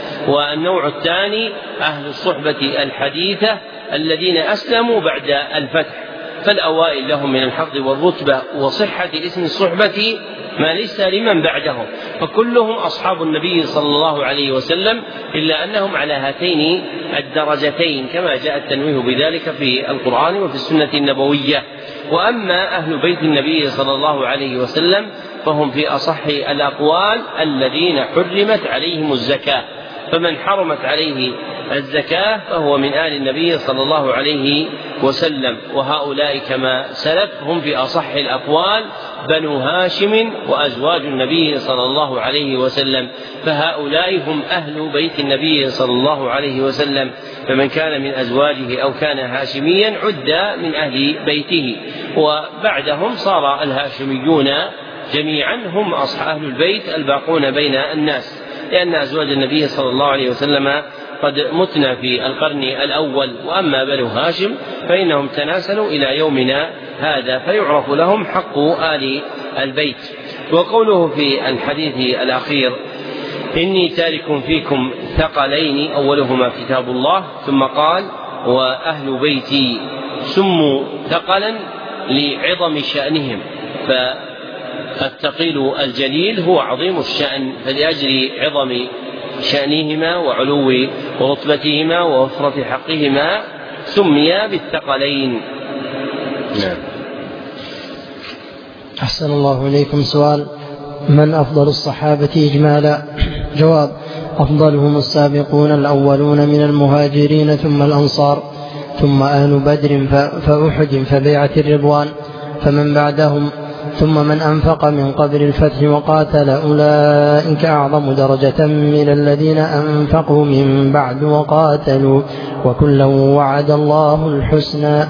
والنوع الثاني أهل الصحبة الحديثة الذين أسلموا بعد الفتح، فالأوائل لهم من الحظ والرتبة وصحة اسم الصحبة ما ليس لمن بعدهم، فكلهم أصحاب النبي صلى الله عليه وسلم، إلا أنهم على هاتين الدرجتين كما جاء التنويه بذلك في القرآن وفي السنة النبوية. وأما أهل بيت النبي صلى الله عليه وسلم فهم في أصح الأقوال الذين حرمت عليهم الزكاة، فمن حرمت عليه الزكاة فهو من آل النبي صلى الله عليه وسلم، وهؤلاء كما سلف هم في أصح الأقوال بنو هاشم وأزواج النبي صلى الله عليه وسلم، فهؤلاء هم أهل بيت النبي صلى الله عليه وسلم، فمن كان من أزواجه أو كان هاشميا عد من أهل بيته، وبعدهم صار الهاشميون جميعا هم أهل البيت الباقون بين الناس، لأن أزواج النبي صلى الله عليه وسلم قد متن في القرن الأول، وأما بنو هاشم فإنهم تناسلوا إلى يومنا هذا، فيعرف لهم حق آل البيت. وقوله في الحديث الأخير: إني تارك فيكم ثقلين أولهما كتاب الله، ثم قال: وأهل بيتي سموا ثقلا لعظم شأنهم، فالثقيل الجليل هو عظيم الشأن، فلأجل عظم شأنهما وعلو رتبتهما ووفرة حقهما سميا بالثقلين. نعم. أحسن الله إليكم. سؤال: من أفضل الصحابة إجمالا؟ جواب: أفضلهم السابقون الأولون من المهاجرين ثم الأنصار، ثم أهل بدر فأحد فبيعة الرضوان، فمن بعدهم، ثم من أنفق من قبل الفتح وقاتل، أولئك أعظم درجة من الذين أنفقوا من بعد وقاتلوا، وكلا وعد الله الحسنى.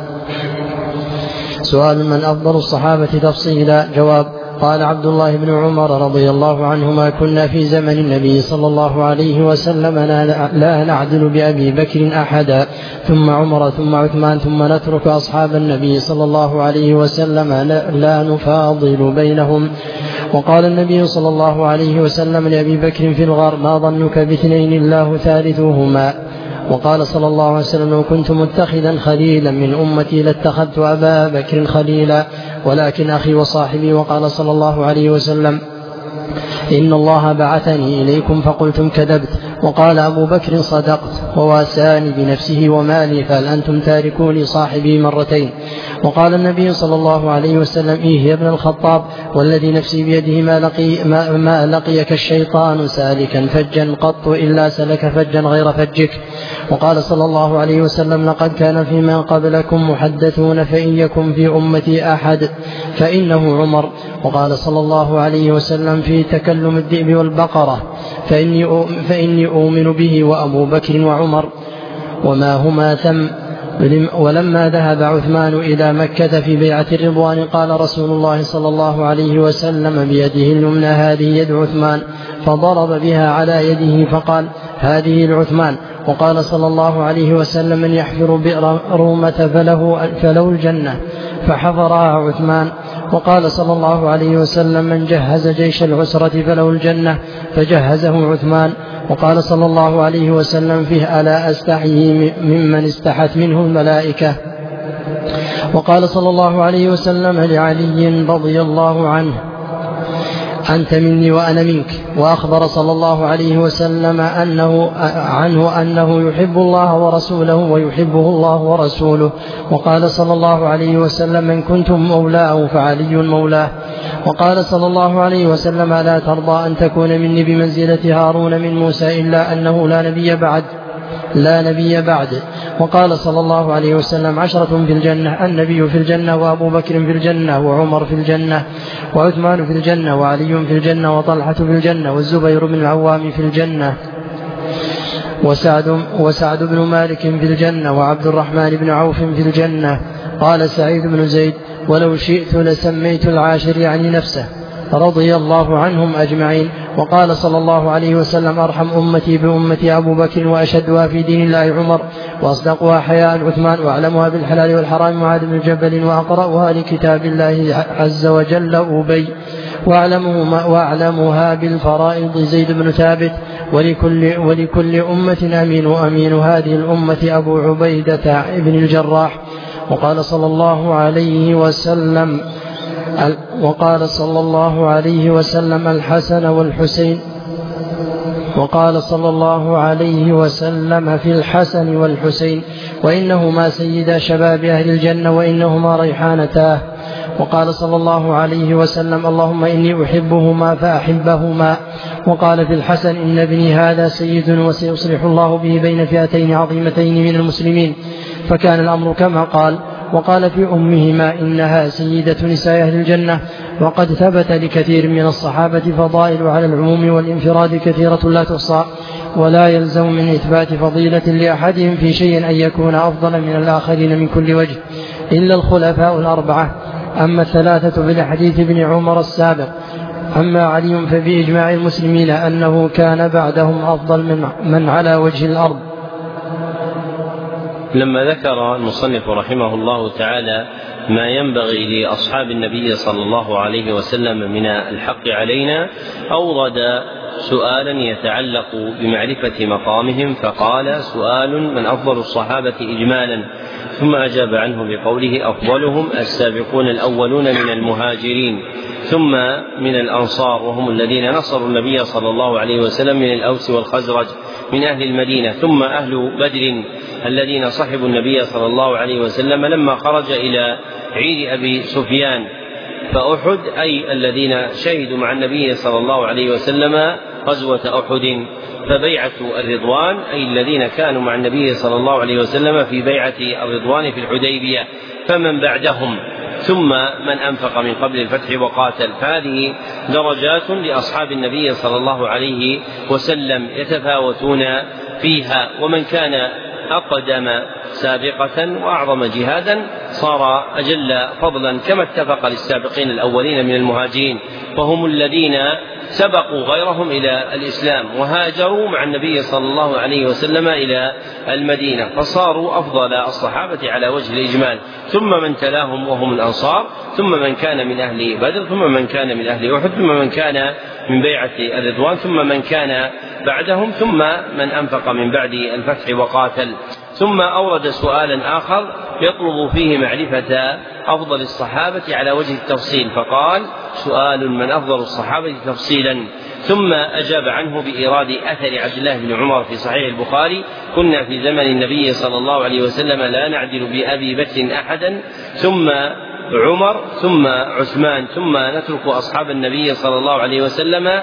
سؤال: من أفضل الصحابة تفصيلا؟ جواب: قال عبد الله بن عمر رضي الله عنهما: كنا في زمن النبي صلى الله عليه وسلم لا نعدل بأبي بكر أحدا، ثم عمر ثم عثمان، ثم نترك أصحاب النبي صلى الله عليه وسلم لا نفاضل بينهم. وقال النبي صلى الله عليه وسلم لأبي بكر في الغار: ما ظنك باثنين الله ثالثهما؟ وقال صلى الله عليه وسلم: لو كنت متخذا خليلا من أمتي لاتخذت أبا بكر خليلا، ولكن أخي وصاحبي. وقال صلى الله عليه وسلم: إن الله بعثني إليكم فقلتم كذبت. وقال أبو بكر: صدقت، وواساني بنفسه ومالي، فهل أنتم تاركوني صاحبي مرتين؟ وقال النبي صلى الله عليه وسلم: إيه يا ابن الخطاب، والذي نفسي بيده ما لقيك الشيطان سالكا فجا قط إلا سلك فجا غير فجك. وقال صلى الله عليه وسلم: لقد كان فيما قبلكم محدثون، فإن يكن في أمتي أحد فإنه عمر. وقال صلى الله عليه وسلم في تكلم الذئب والبقرة: فإني أؤمن به وأبو بكر وعمر وما هما ثم. ولما ذهب عثمان إلى مكة في بيعة الرضوان قال رسول الله صلى الله عليه وسلم بيده اليمنى: هذه يد عثمان، فضرب بها على يده فقال: هذه العثمان. وقال صلى الله عليه وسلم: من يحفر بئر رومة فله الجنة، فحفرها عثمان. وقال صلى الله عليه وسلم: من جهز جيش العسرة فله الجنة، فجهزه عثمان. وقال صلى الله عليه وسلم فيه: ألا أستحيي ممن استحت منه الملائكة. وقال صلى الله عليه وسلم لعلي رضي الله عنه: أنت مني وأنا منك. وأخبر صلى الله عليه وسلم عنه أنه يحب الله ورسوله ويحبه الله ورسوله. وقال صلى الله عليه وسلم: من كنتم مولاه فعلي مولاه. وقال صلى الله عليه وسلم: ألا ترضى أن تكون مني بمنزلة هارون من موسى إلا أنه لا نبي بعد. لا نبي بعد. وقال صلى الله عليه وسلم: 10 في الجنة: النبي في الجنة، وأبو بكر في الجنة، وعمر في الجنة، وعثمان في الجنة، وعلي في الجنة، وطلحة في الجنة، والزبير بن العوام في الجنة، وسعد بن مالك في الجنة، وعبد الرحمن بن عوف في الجنة. قال سعيد بن زيد: ولو شئت لسميت العاشر يعني نفسه، رضي الله عنهم أجمعين. وقال صلى الله عليه وسلم: أرحم أمتي بأمتي أبو بكر، وأشدها في دين الله عمر، وأصدقها حياء عثمان، وأعلمها بالحلال والحرام معاذ بن جبل، وأقرأها لكتاب الله عز وجل أبي، وأعلمها بالفرائض زيد بن ثابت. ولكل أمة أمين، وأمين هذه الأمة أبو عبيدة بن الجراح. وقال صلى الله عليه وسلم الحسن والحسين. وقال صلى الله عليه وسلم في الحسن والحسين: وإنهما سيدا شباب أهل الجنة، وإنهما ريحانتاه. وقال صلى الله عليه وسلم: اللهم إني أحبهما فأحبهما. وقال في الحسن: إن ابني هذا سيد، وسيصلح الله به بين فئتين عظيمتين من المسلمين. فكان الأمر كما قال. وقال في أمهما: إنها سيدة نساء أهل الجنة. وقد ثبت لكثير من الصحابة فضائل على العموم والانفراد كثيرة لا تحصى، ولا يلزم من إثبات فضيلة لأحدهم في شيء أن يكون أفضل من الآخرين من كل وجه، إلا الخلفاء الأربعة. أما الثلاثة بالحديث ابن عمر السابق. أما علي فبإجماع المسلمين أنه كان بعدهم أفضل من على وجه الأرض. لما ذكر المصنف رحمه الله تعالى ما ينبغي لأصحاب النبي صلى الله عليه وسلم من الحق علينا، أورد سؤالا يتعلق بمعرفة مقامهم، فقال: سؤال: من أفضل الصحابة إجمالا؟ ثم أجاب عنه بقوله: أفضلهم السابقون الأولون من المهاجرين، ثم من الأنصار، وهم الذين نصروا النبي صلى الله عليه وسلم من الأوس والخزرج من أهل المدينة، ثم أهل بدر الذين صحبوا النبي صلى الله عليه وسلم لما خرج إلى عيد أبي سفيان. فأحد أي الذين شهدوا مع النبي صلى الله عليه وسلم غزوة أحد. فبيعة الرضوان أي الذين كانوا مع النبي صلى الله عليه وسلم في بيعة الرضوان في الحديبية. فمن بعدهم ثم من أنفق من قبل الفتح وقاتل. فهذه درجات لأصحاب النبي صلى الله عليه وسلم يتفاوتون فيها، ومن كان أقدم سابقة وأعظم جهادا صار أجل فضلا، كما اتفق للسابقين الأولين من المهاجرين، فهم الذين سبقوا غيرهم إلى الإسلام وهاجروا مع النبي صلى الله عليه وسلم إلى المدينة، فصاروا أفضل الصحابة على وجه الإجمال. ثم من تلاهم وهم الأنصار، ثم من كان من أهل بدر، ثم من كان من أهل أحد، ثم من كان من بيعة الرضوان، ثم من كان بعدهم، ثم من أنفق من بعد الفتح وقاتل. ثم أورد سؤالا آخر يطلب فيه معرفة أفضل الصحابة على وجه التفصيل، فقال: سؤال: من أفضل الصحابة تفصيلا؟ ثم أجاب عنه بإيراد أثر عبد الله بن عمر في صحيح البخاري: كنا في زمن النبي صلى الله عليه وسلم لا نعدل بأبي بكر أحدا، ثم عمر، ثم عثمان، ثم نترك أصحاب النبي صلى الله عليه وسلم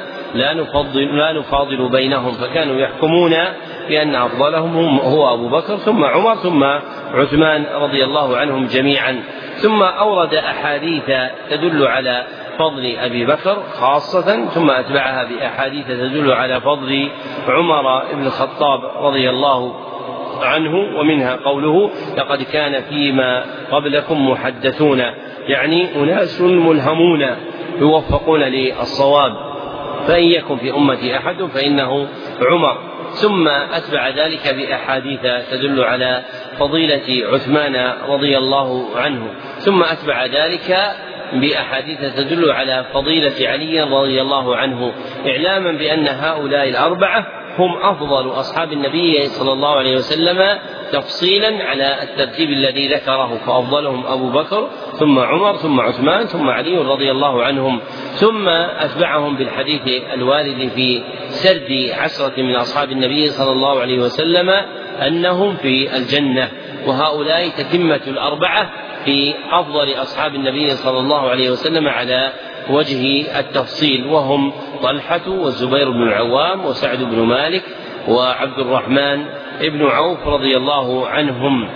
لا نفاضل بينهم، فكانوا يحكمون بأن أفضلهم هو أبو بكر، ثم عمر، ثم عثمان رضي الله عنهم جميعا. ثم أورد أحاديث تدل على فضل أبي بكر خاصة، ثم أتبعها بأحاديث تدل على فضل عمر بن الخطاب رضي الله عنه، ومنها قوله: لقد كان فيما قبلكم محدثون، يعني أناس ملهمون يوفقون للصواب، فإن يكن في أمتي أحد فإنه عمر. ثم أتبع ذلك بأحاديث تدل على فضيلة عثمان رضي الله عنه، ثم أتبع ذلك بأحاديث تدل على فضيلة علي رضي الله عنه، إعلاما بأن هؤلاء الأربعة هم أفضل أصحاب النبي صلى الله عليه وسلم تفصيلا على الترتيب الذي ذكره، فأفضلهم أبو بكر، ثم عمر، ثم عثمان، ثم علي رضي الله عنهم. ثم أتبعهم بالحديث الوارد في سرد 10 من أصحاب النبي صلى الله عليه وسلم أنهم في الجنة، وهؤلاء تتمة الأربعة في أفضل أصحاب النبي صلى الله عليه وسلم على وجه التفصيل، وهم طلحة والزبير بن العوام وسعد بن مالك وعبد الرحمن بن عوف رضي الله عنهم،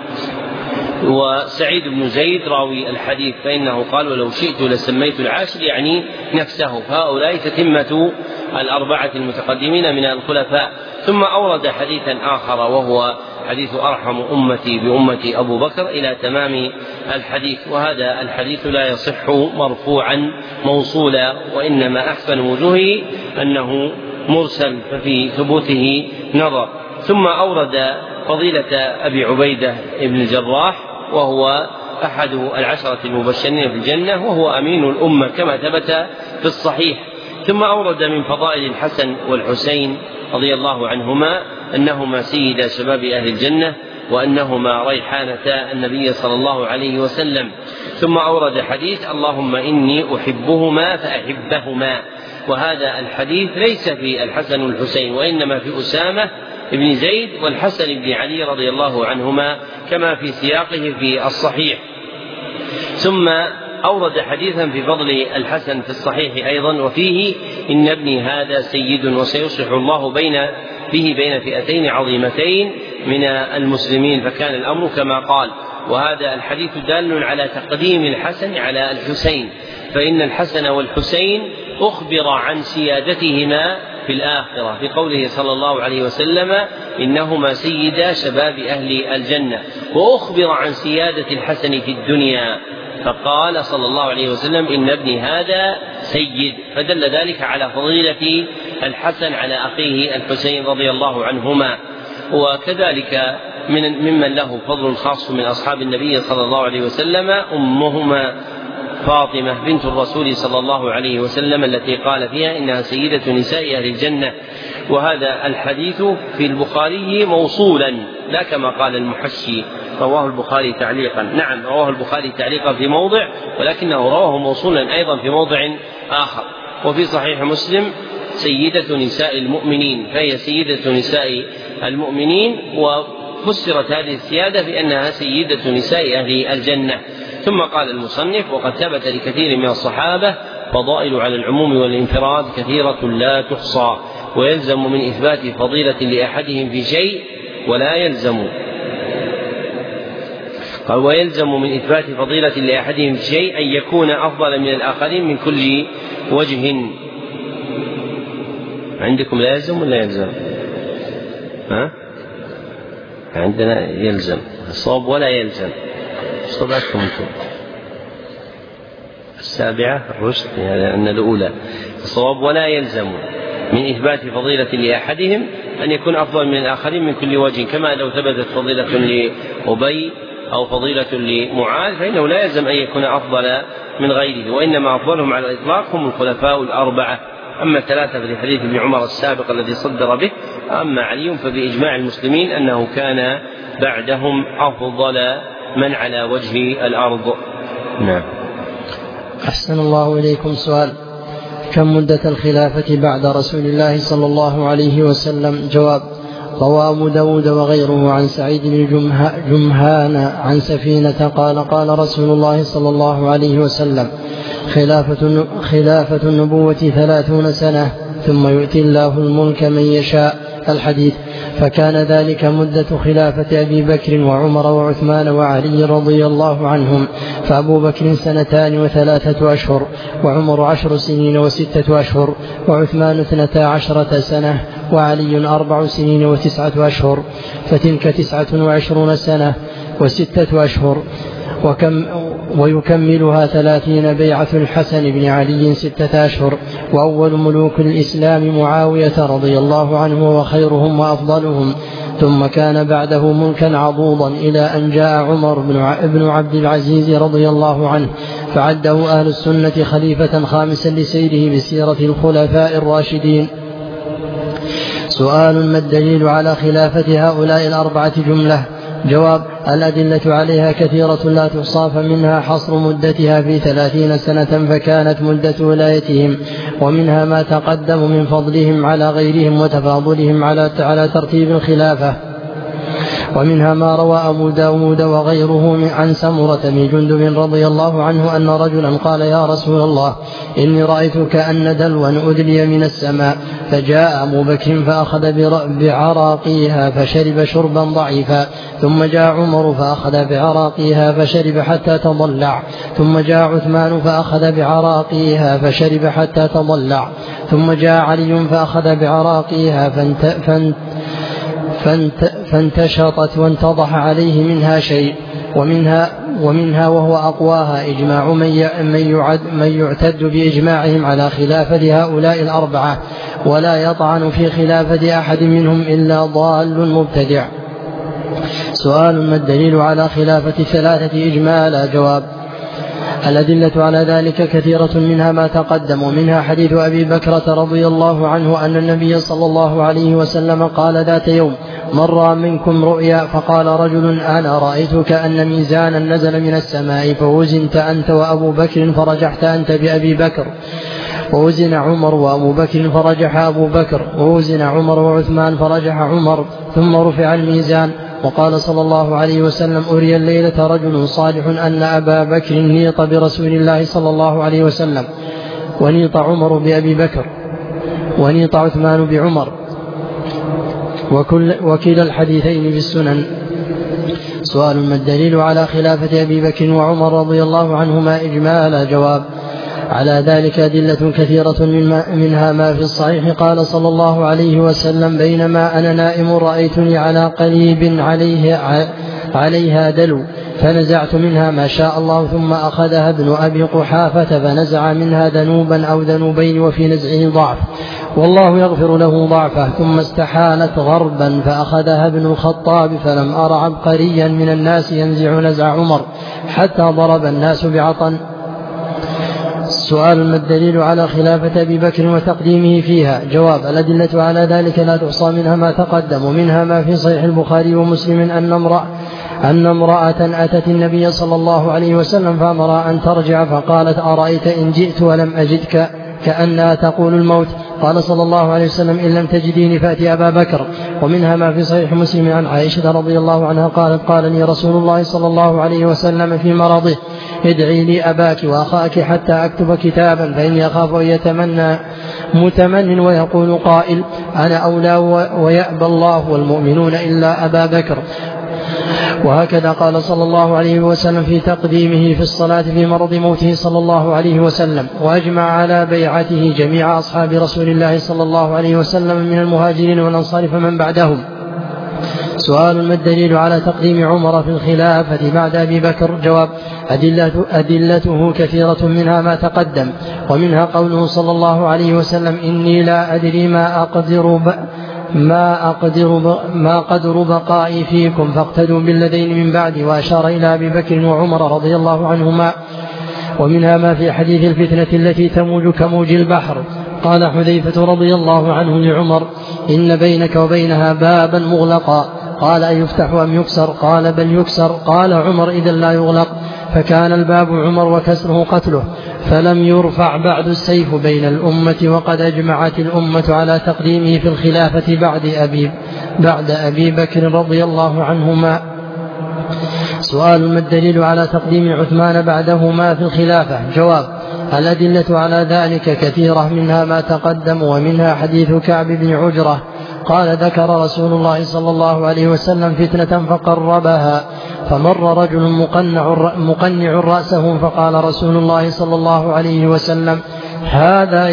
وسعيد بن زيد راوي الحديث فإنه قال ولو شئت لسميت العاشر يعني نفسه. فهؤلاء تتمة الأربعة المتقدمين من الخلفاء. ثم أورد حديثا آخر وهو حديث أرحم أمتي بأمتي أبو بكر إلى تمام الحديث، وهذا الحديث لا يصح مرفوعا موصولا، وإنما أحسن وجوهه أنه مرسل ففي ثبوته نظر. ثم أورد فضيلة أبي عبيدة بن الجراح وهو أحد العشرة المبشرين في الجنة وهو أمين الأمة كما ثبت في الصحيح. ثم أورد من فضائل الحسن والحسين رضي الله عنهما أنهما سيدا شباب أهل الجنة وأنهما ريحانة النبي صلى الله عليه وسلم. ثم أورد حديث اللهم إني أحبهما فأحبهما، وهذا الحديث ليس في الحسن والحسين وإنما في أسامة بن زيد والحسن بن علي رضي الله عنهما كما في سياقه في الصحيح. ثم أورد حديثا في فضل الحسن في الصحيح أيضا وفيه إن ابني هذا سيد وسيصلح الله به بين فئتين عظيمتين من المسلمين، فكان الأمر كما قال. وهذا الحديث دال على تقديم الحسن على الحسين، فإن الحسن والحسين أخبر عن سيادتهما في الآخرة في قوله صلى الله عليه وسلم إنهما سيدا شباب أهل الجنة، وأخبر عن سيادة الحسن في الدنيا فقال صلى الله عليه وسلم إن ابني هذا سيد، فدل ذلك على فضيلة الحسن على أخيه الحسين رضي الله عنهما. وكذلك ممن له فضل خاص من أصحاب النبي صلى الله عليه وسلم أمهما فاطمة بنت الرسول صلى الله عليه وسلم التي قال فيها إنها سيدة نساء أهل الجنة. وهذا الحديث في البخاري موصولا لا كما قال المحشي رواه البخاري تعليقا. نعم رواه البخاري تعليقا في موضع، ولكنه رواه موصولا أيضا في موضع آخر. وفي صحيح مسلم سيدة نساء المؤمنين، فهي سيدة نساء المؤمنين، وفسرت هذه السيادة بأنها سيدة نساء أهل الجنة. ثم قال المصنف وقد ثبت لكثير من الصحابة فضائل على العموم والانفراد كثيرة لا تحصى، ويلزم من إثبات فضيلة لأحدهم في شيء ولا يلزم من إثبات فضيلة لأحدهم في شيء أن يكون أفضل من الآخرين من كل وجه. عندكم لا يلزم ولا يلزم؟ عندنا يلزم الصواب ولا يلزم. صدقتم انتم. السابعة الرشد أن الأولى الصواب ولا يلزم من إثبات فضيلة لأحدهم أن يكون أفضل من الآخرين من كل وجه، كما لو ثبتت فضيلة لأبي أو فضيلة لمعاذ فإنه لا يلزم أن يكون أفضل من غيره، وإنما أفضلهم على الإطلاق هم الخلفاء الأربعة. أما الثلاثة في حديث ابن عمر السابق الذي صدر به، أما علي فبإجماع المسلمين أنه كان بعدهم أفضل من على وجه الأرض. نعم. أحسن الله إليكم. سؤال: كم مدة الخلافة بعد رسول الله صلى الله عليه وسلم؟ جواب: روى أبو داود وغيره عن سعيد بن جمهان عن سفينة قال قال رسول الله صلى الله عليه وسلم: خلافة النبوة 30 سنة ثم يؤتي الله الملك من يشاء. الحديث. فكان ذلك مدة خلافة أبي بكر وعمر وعثمان وعلي رضي الله عنهم، فأبو بكر 2 و3 أشهر، وعمر 10 سنين و6 أشهر، وعثمان 12 سنة، وعلي 4 سنين و9 أشهر، فتلك 29 سنة و6 أشهر. ويكملها 30 بيعة الحسن بن علي 6 أشهر. وأول ملوك الإسلام معاوية رضي الله عنه وخيرهم وأفضلهم، ثم كان بعده ملكا عضوضا إلى أن جاء عمر بن عبد العزيز رضي الله عنه فعده أهل السنة خليفة خامسا لسيره بسيرة الخلفاء الراشدين. سؤال: ما الدليل على خلافة هؤلاء الأربعة جملة؟ جواب: الأدلة عليها كثيرة لا تحصى، فمنها حصر مدتها في 30 سنة فكانت مدة ولايتهم، ومنها ما تقدم من فضلهم على غيرهم وتفاضلهم على ترتيب الخلافة. ومنها ما روى أبو داود وغيره عن سمرة بن جندب رضي الله عنه أن رجلا قال يا رسول الله إني رأيت كأن دلوا أدلي من السماء، فجاء أبو بكر فأخذ بعراقيها فشرب شربا ضعيفا، ثم جاء عمر فأخذ بعراقيها فشرب حتى تضلع، ثم جاء عثمان فأخذ بعراقيها فشرب حتى تضلع، ثم جاء علي فأخذ بعراقيها فانتشطت وانتضح عليه منها شيء. ومنها وهو أقواها إجماع من يعتد بإجماعهم على خلافة هؤلاء الأربعة، ولا يطعن في خلافة أحد منهم إلا ضال مبتدع. سؤال: ما الدليل على خلافة الثلاثة إجمالا؟ جواب: الأدلة على ذلك كثيرة، منها ما تقدم، ومنها حديث أبي بكرة رضي الله عنه أن النبي صلى الله عليه وسلم قال ذات يوم: من رأى منكم رؤيا، فقال رجل: أنا رأيت كأن ميزانا نزل من السماء فوزنت أنت وأبو بكر فرجحت أنت بأبي بكر، ووزن عمر وأبو بكر فرجح أبو بكر، ووزن عمر وعثمان فرجح عمر، ثم رفع الميزان. وقال صلى الله عليه وسلم: أري الليلة رجل صالح أن أبا بكر نيط برسول الله صلى الله عليه وسلم، ونيط عمر بأبي بكر، ونيط عثمان بعمر، وكلا الحديثين في السنن. سؤال: ما الدليل على خلافة أبي بكر وعمر رضي الله عنهما إجمالا؟ جواب: على ذلك أدلة كثيرة، منها ما في الصحيح قال صلى الله عليه وسلم: بينما أنا نائم رأيتني على قليب عليها دلو، فنزعت منها ما شاء الله، ثم أخذها ابن أبي قحافة فنزع منها ذنوبا أو ذنوبين، وفي نزعه ضعف، والله يغفر له ضعفه، ثم استحالت غربا فأخذها ابن الخطاب، فلم أر عبقريا من الناس ينزع نزع عمر حتى ضرب الناس بعطن. سؤال: ما الدليل على خلافة أبي بكر وتقديمه فيها؟ جواب: الأدلة على ذلك لا تحصى، منها ما تقدم، ومنها ما في صحيح البخاري ومسلم أن امرأة أتت النبي صلى الله عليه وسلم فأمر أن ترجع، فقالت: أرأيت إن جئت ولم أجدك كأنها تقول الموت. قال صلى الله عليه وسلم: إن لم تجديني فأتي أبا بكر. ومنها ما في صحيح مسلم عن عائشة رضي الله عنها قالت: قال لي رسول الله صلى الله عليه وسلم في مرضه: ادعي لي أباك وأخاك حتى أكتب كتابا، فإني أخاف أن يتمنى متمن ويقول قائل: أنا أولى ويأبى الله والمؤمنون إلا أبا بكر. وهكذا قال صلى الله عليه وسلم في تقديمه في الصلاة في مرض موته صلى الله عليه وسلم. وأجمع على بيعته جميع أصحاب رسول الله صلى الله عليه وسلم من المهاجرين والأنصار فمن بعدهم. سؤال: ما الدليل على تقديم عمر في الخلافة بعد أبي بكر؟ جواب: أدلته كثيرة، منها ما تقدم، ومنها قوله صلى الله عليه وسلم: إني لا أدري ما قدر بقائي فيكم، فاقتدوا بالذين من بعد. وأشار إلى أبي بكر وعمر رضي الله عنهما. ومنها ما في حديث الفتنة التي تموج كموج البحر. قال حذيفة رضي الله عنه لعمر: إن بينك وبينها بابا مغلقا. قال: أيفتح أم يكسر؟ قال: بل يكسر. قال عمر: إذا لا يغلق. فكان الباب عمر وكسره قتله، فلم يرفع بعد السيف بين الأمة، وقد أجمعت الأمة على تقديمه في الخلافة بعد أبي بكر رضي الله عنهما. سؤال: ما الدليل على تقديم عثمان بعدهما في الخلافة؟ جواب: الأدلة على ذلك كثيرة، منها ما تقدم، ومنها حديث كعب بن عجرة قال: ذكر رسول الله صلى الله عليه وسلم فتنة فقربها، فمر رجل مقنع رأسه، فقال رسول الله صلى الله عليه وسلم: هذا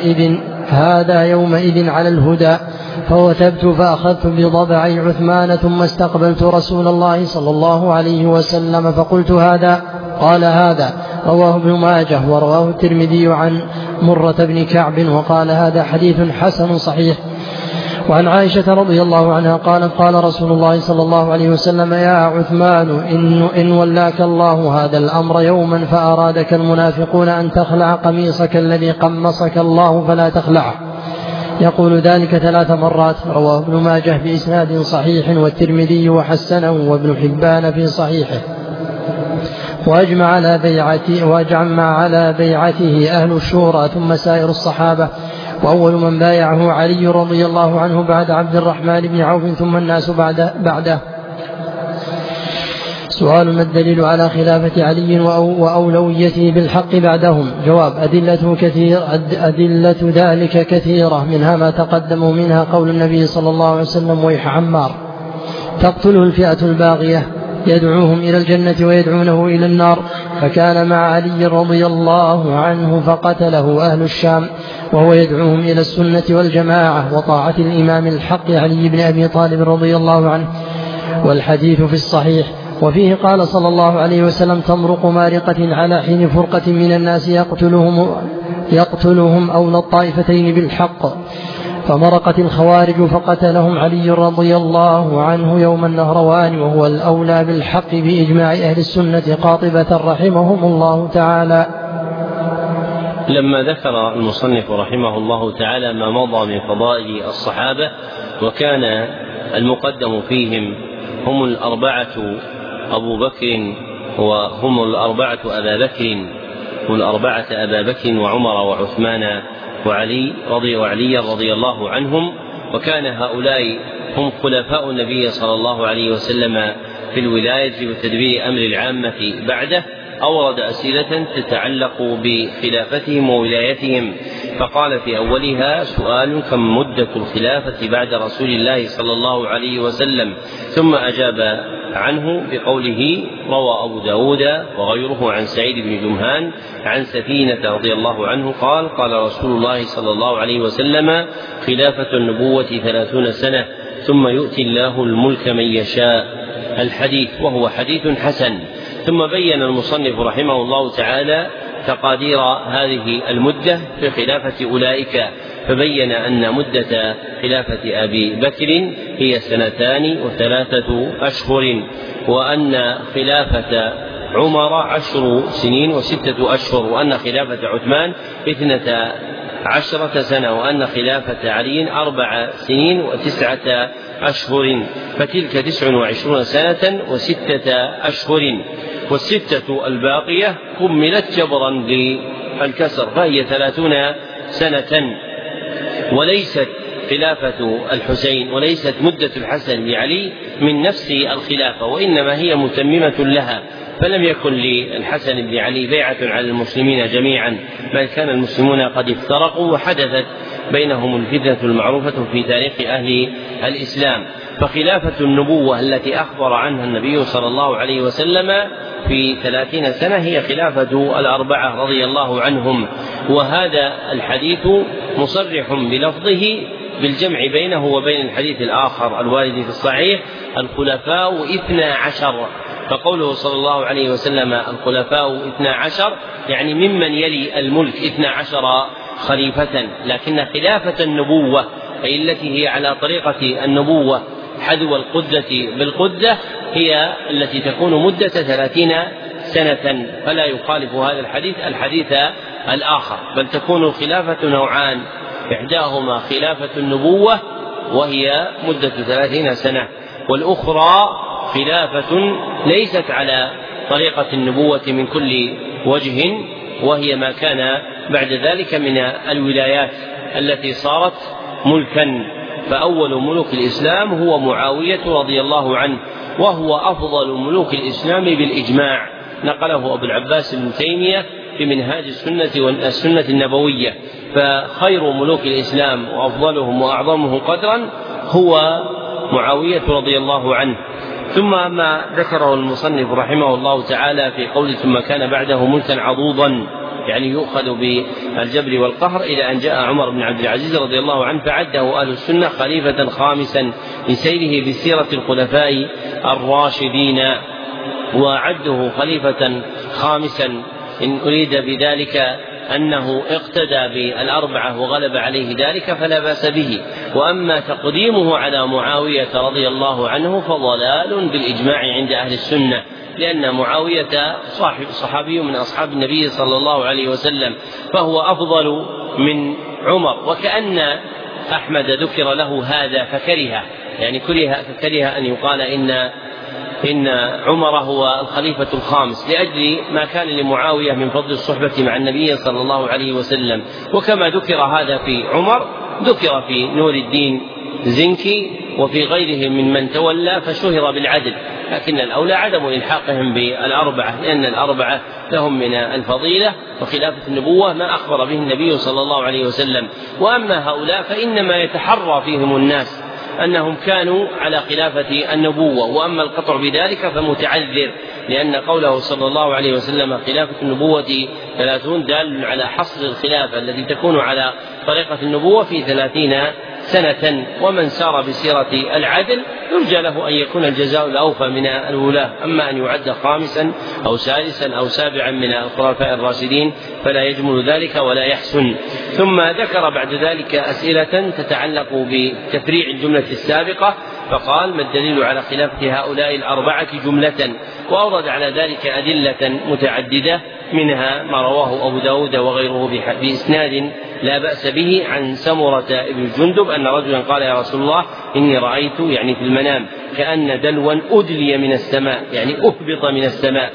يومئذ على الهدى. فوثبت فأخذت بضبعي عثمان، ثم استقبلت رسول الله صلى الله عليه وسلم فقلت: هذا؟ قال: هذا. رواه ابن ماجه ورواه الترمذي عن مرة بن كعب، وقال: هذا حديث حسن صحيح. وعن عائشة رضي الله عنها قالت: قال رسول الله صلى الله عليه وسلم: يا عثمان، إن ولاك الله هذا الأمر يوما فأرادك المنافقون أن تخلع قميصك الذي قمصك الله فلا تخلعه. يقول ذلك 3 مرات. رواه ابن ماجه بإسناد صحيح، والترمذي وحسنه، وابن حبان في صحيحه. وأجمع على بيعته أهل الشورى ثم سائر الصحابة، وأول من بايعه علي رضي الله عنه بعد عبد الرحمن بن عوف، ثم الناس بعده. سؤال: ما الدليل على خلافة علي وأولويته بالحق بعدهم؟ جواب: أدلة ذلك كثيرة، منها ما تقدم، منها قول النبي صلى الله عليه وسلم: ويح عمار، تقتله الفئة الباغية، يدعوهم إلى الجنة ويدعونه إلى النار. فكان مع علي رضي الله عنه فقتله أهل الشام وهو يدعوهم إلى السنة والجماعة وطاعة الإمام الحق علي بن أبي طالب رضي الله عنه. والحديث في الصحيح. وفيه قال صلى الله عليه وسلم: تمرق مارقة على حين فرقة من الناس يقتلهم أولى الطائفتين بالحق، فمرقت الخوارج فقتلهم علي رضي الله عنه يوم النهروان، وهو الأولى بالحق بإجماع أهل السنة قاطبة رحمهم الله تعالى. لما ذكر المصنف رحمه الله تعالى ما مضى من فضائل الصحابة، وكان المقدم فيهم هم الأربعة أبو بكر، وهم الأربعة أبا بكر وعمر وعثمان وعلي رضي الله عنهم، وكان هؤلاء هم خلفاء النبي صلى الله عليه وسلم في الولاية وتدبير أمر العامة بعده. أورد أسئلة تتعلق بخلافتهم وولايتهم، فقال في أولها: سؤال: كم مدة الخلافة بعد رسول الله صلى الله عليه وسلم؟ ثم أجاب عنه بقوله: روى أبو داود وغيره عن سعيد بن جمهان عن سفينة رضي الله عنه قال: قال رسول الله صلى الله عليه وسلم: خلافة النبوة 30 سنة، ثم يؤتي الله الملك من يشاء. الحديث، وهو حديث حسن. ثم بين المصنف رحمه الله تعالى تقادير هذه المدة في خلافة أولئك، فبين أن مدة خلافة أبي بكر هي 2 و3 أشهر، وأن خلافة عمر 10 سنين و6 أشهر، وأن خلافة عثمان 12 سنة، وأن خلافة علي 4 سنين و9 أشهر، فتلك 29 سنة و6 أشهر. والستة الباقية كملت جبرا للكسر، فهي 30 سنة. وليست خلافة الحسين وليست مدة الحسن بن علي من نفس الخلافة، وإنما هي متممة لها، فلم يكن للحسن بن علي بيعة على المسلمين جميعا، بل كان المسلمون قد افترقوا وحدثت بينهم الفتنة المعروفة في تاريخ أهل الإسلام. فخلافة النبوة التي أخبر عنها النبي صلى الله عليه وسلم في 30 سنة هي خلافة الأربعة رضي الله عنهم، وهذا الحديث مصرح بلفظه بالجمع بينه وبين الحديث الآخر الوارد في الصحيح: الخلفاء 12. فقوله صلى الله عليه وسلم الخلفاء 12 يعني ممن يلي الملك 12 خليفة، لكن خلافة النبوة أي التي هي على طريقة النبوة حذو القدة بالقدة هي التي تكون مدة 30 سنة، فلا يخالف هذا الحديث الآخر، بل تكون الخلافة نوعان: إحداهما خلافة النبوة وهي مدة 30 سنة، والأخرى خلافة ليست على طريقة النبوة من كل وجه، وهي ما كان بعد ذلك من الولايات التي صارت ملكا. فأول ملوك الإسلام هو معاوية رضي الله عنه، وهو أفضل ملوك الإسلام بالإجماع، نقله أبو العباس ابن تيمية في منهاج السنة النبوية. فخير ملوك الإسلام وأفضلهم وأعظمهم قدرا هو معاوية رضي الله عنه. ثم ما ذكره المصنف رحمه الله تعالى في قوله: ثم كان بعده ملكا عضوضا، يعني يؤخذ بالجبر والقهر، إلى أن جاء عمر بن عبد العزيز رضي الله عنه فعده أهل السنة خليفة خامسا لسيره بسيرة الخلفاء الراشدين، وعده خليفة خامسا إن أريد بذلك أنه اقتدى بالأربعة وغلب عليه ذلك فلا بأس به. وأما تقديمه على معاوية رضي الله عنه فضلال بالإجماع عند أهل السنة، لأن معاوية صحابي من أصحاب النبي صلى الله عليه وسلم، فهو أفضل من عمر. وكأن أحمد ذكر له هذا فكره، يعني كره أن يقال إن عمر هو الخليفة الخامس، لأجل ما كان لمعاوية من فضل الصحبة مع النبي صلى الله عليه وسلم. وكما ذكر هذا في عمر ذكر في نور الدين زنكي وفي غيره ممن تولى فشهر بالعدل، لكن الأولى عدم إلحاقهم بالأربعة، لأن الأربعة لهم من الفضيلة وخلافة النبوة ما أخبر به النبي صلى الله عليه وسلم. وأما هؤلاء فإنما يتحرى فيهم الناس أنهم كانوا على خلافة النبوة، وأما القطع بذلك فمتعذر، لأن قوله صلى الله عليه وسلم خلافة النبوة 30 دال على حصر الخلافة التي تكون على طريقة النبوة في 30 سنة، ومن سار بسيرة العدل يرجى له أن يكون الجزاء الأوفى من الولاة. أما أن يعد خامسا أو سادسا أو سابعا من الخلفاء الراشدين فلا يجمل ذلك ولا يحسن. ثم ذكر بعد ذلك أسئلة تتعلق بتفريع الجملة السابقة، فقال: ما الدليل على خلافة هؤلاء الأربعة جملة؟ وأورد على ذلك أدلة متعددة، منها ما رواه أبو داود وغيره بإسناد لا بأس به عن سمرة بن جندب أن رجلا قال: يا رسول الله إني رأيت، يعني في المنام، كأن دلوا أدلي من السماء، يعني أهبط من السماء،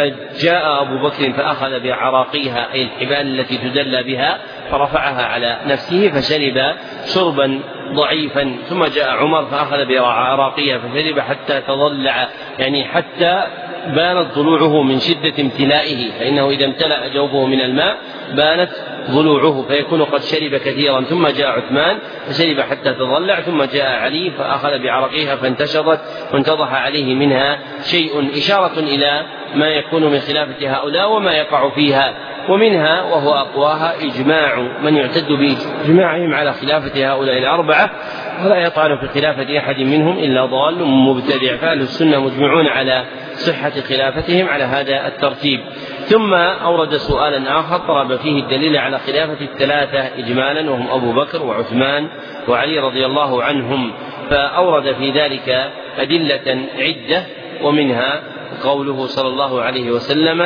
فجاء أبو بكر فأخذ بعراقيها أي الحبال التي تدلى بها فرفعها على نفسه فشرب شربا ضعيفا، ثم جاء عمر فأخذ بعراقيها فشرب حتى تضلع، يعني حتى بانت ضلوعه من شدة امتلائه، فإنه إذا امتلأ جوفه من الماء بانت ضلوعه فيكون قد شرب كثيرا. ثم جاء عثمان فشرب حتى تضلع، ثم جاء علي فأخذ بعرقها فانتشرت وانتضح عليه منها شيء، إشارة إلى ما يكون من خلافة هؤلاء وما يقع فيها. ومنها وهو أقواها إجماع من يعتد بإجماعهم على خلافة هؤلاء الأربعة، ولا يطعن في خلافة أحد منهم إلا ضال مبتدع، فأهل السنة مجمعون على صحة خلافتهم على هذا الترتيب. ثم أورد سؤالا آخر طلب فيه الدليل على خلافة الثلاثة إجمالا، وهم أبو بكر وعثمان وعلي رضي الله عنهم، فأورد في ذلك أدلة عدة، ومنها قوله صلى الله عليه وسلم: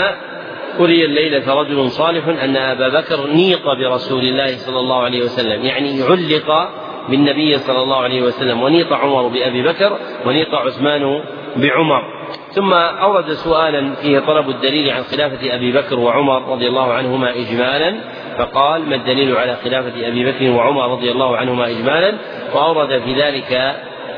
أري الليلة رجل صالح أن أبا بكر نيط برسول الله صلى الله عليه وسلم، يعني علق بالنبي صلى الله عليه وسلم، ونيط عمر بأبي بكر ونيط عثمان بعمر. ثم أورد سؤالا فيه طلب الدليل عن خلافة أبي بكر وعمر رضي الله عنهما إجمالا، فقال: ما الدليل على خلافة أبي بكر وعمر رضي الله عنهما إجمالا؟ وأورد في ذلك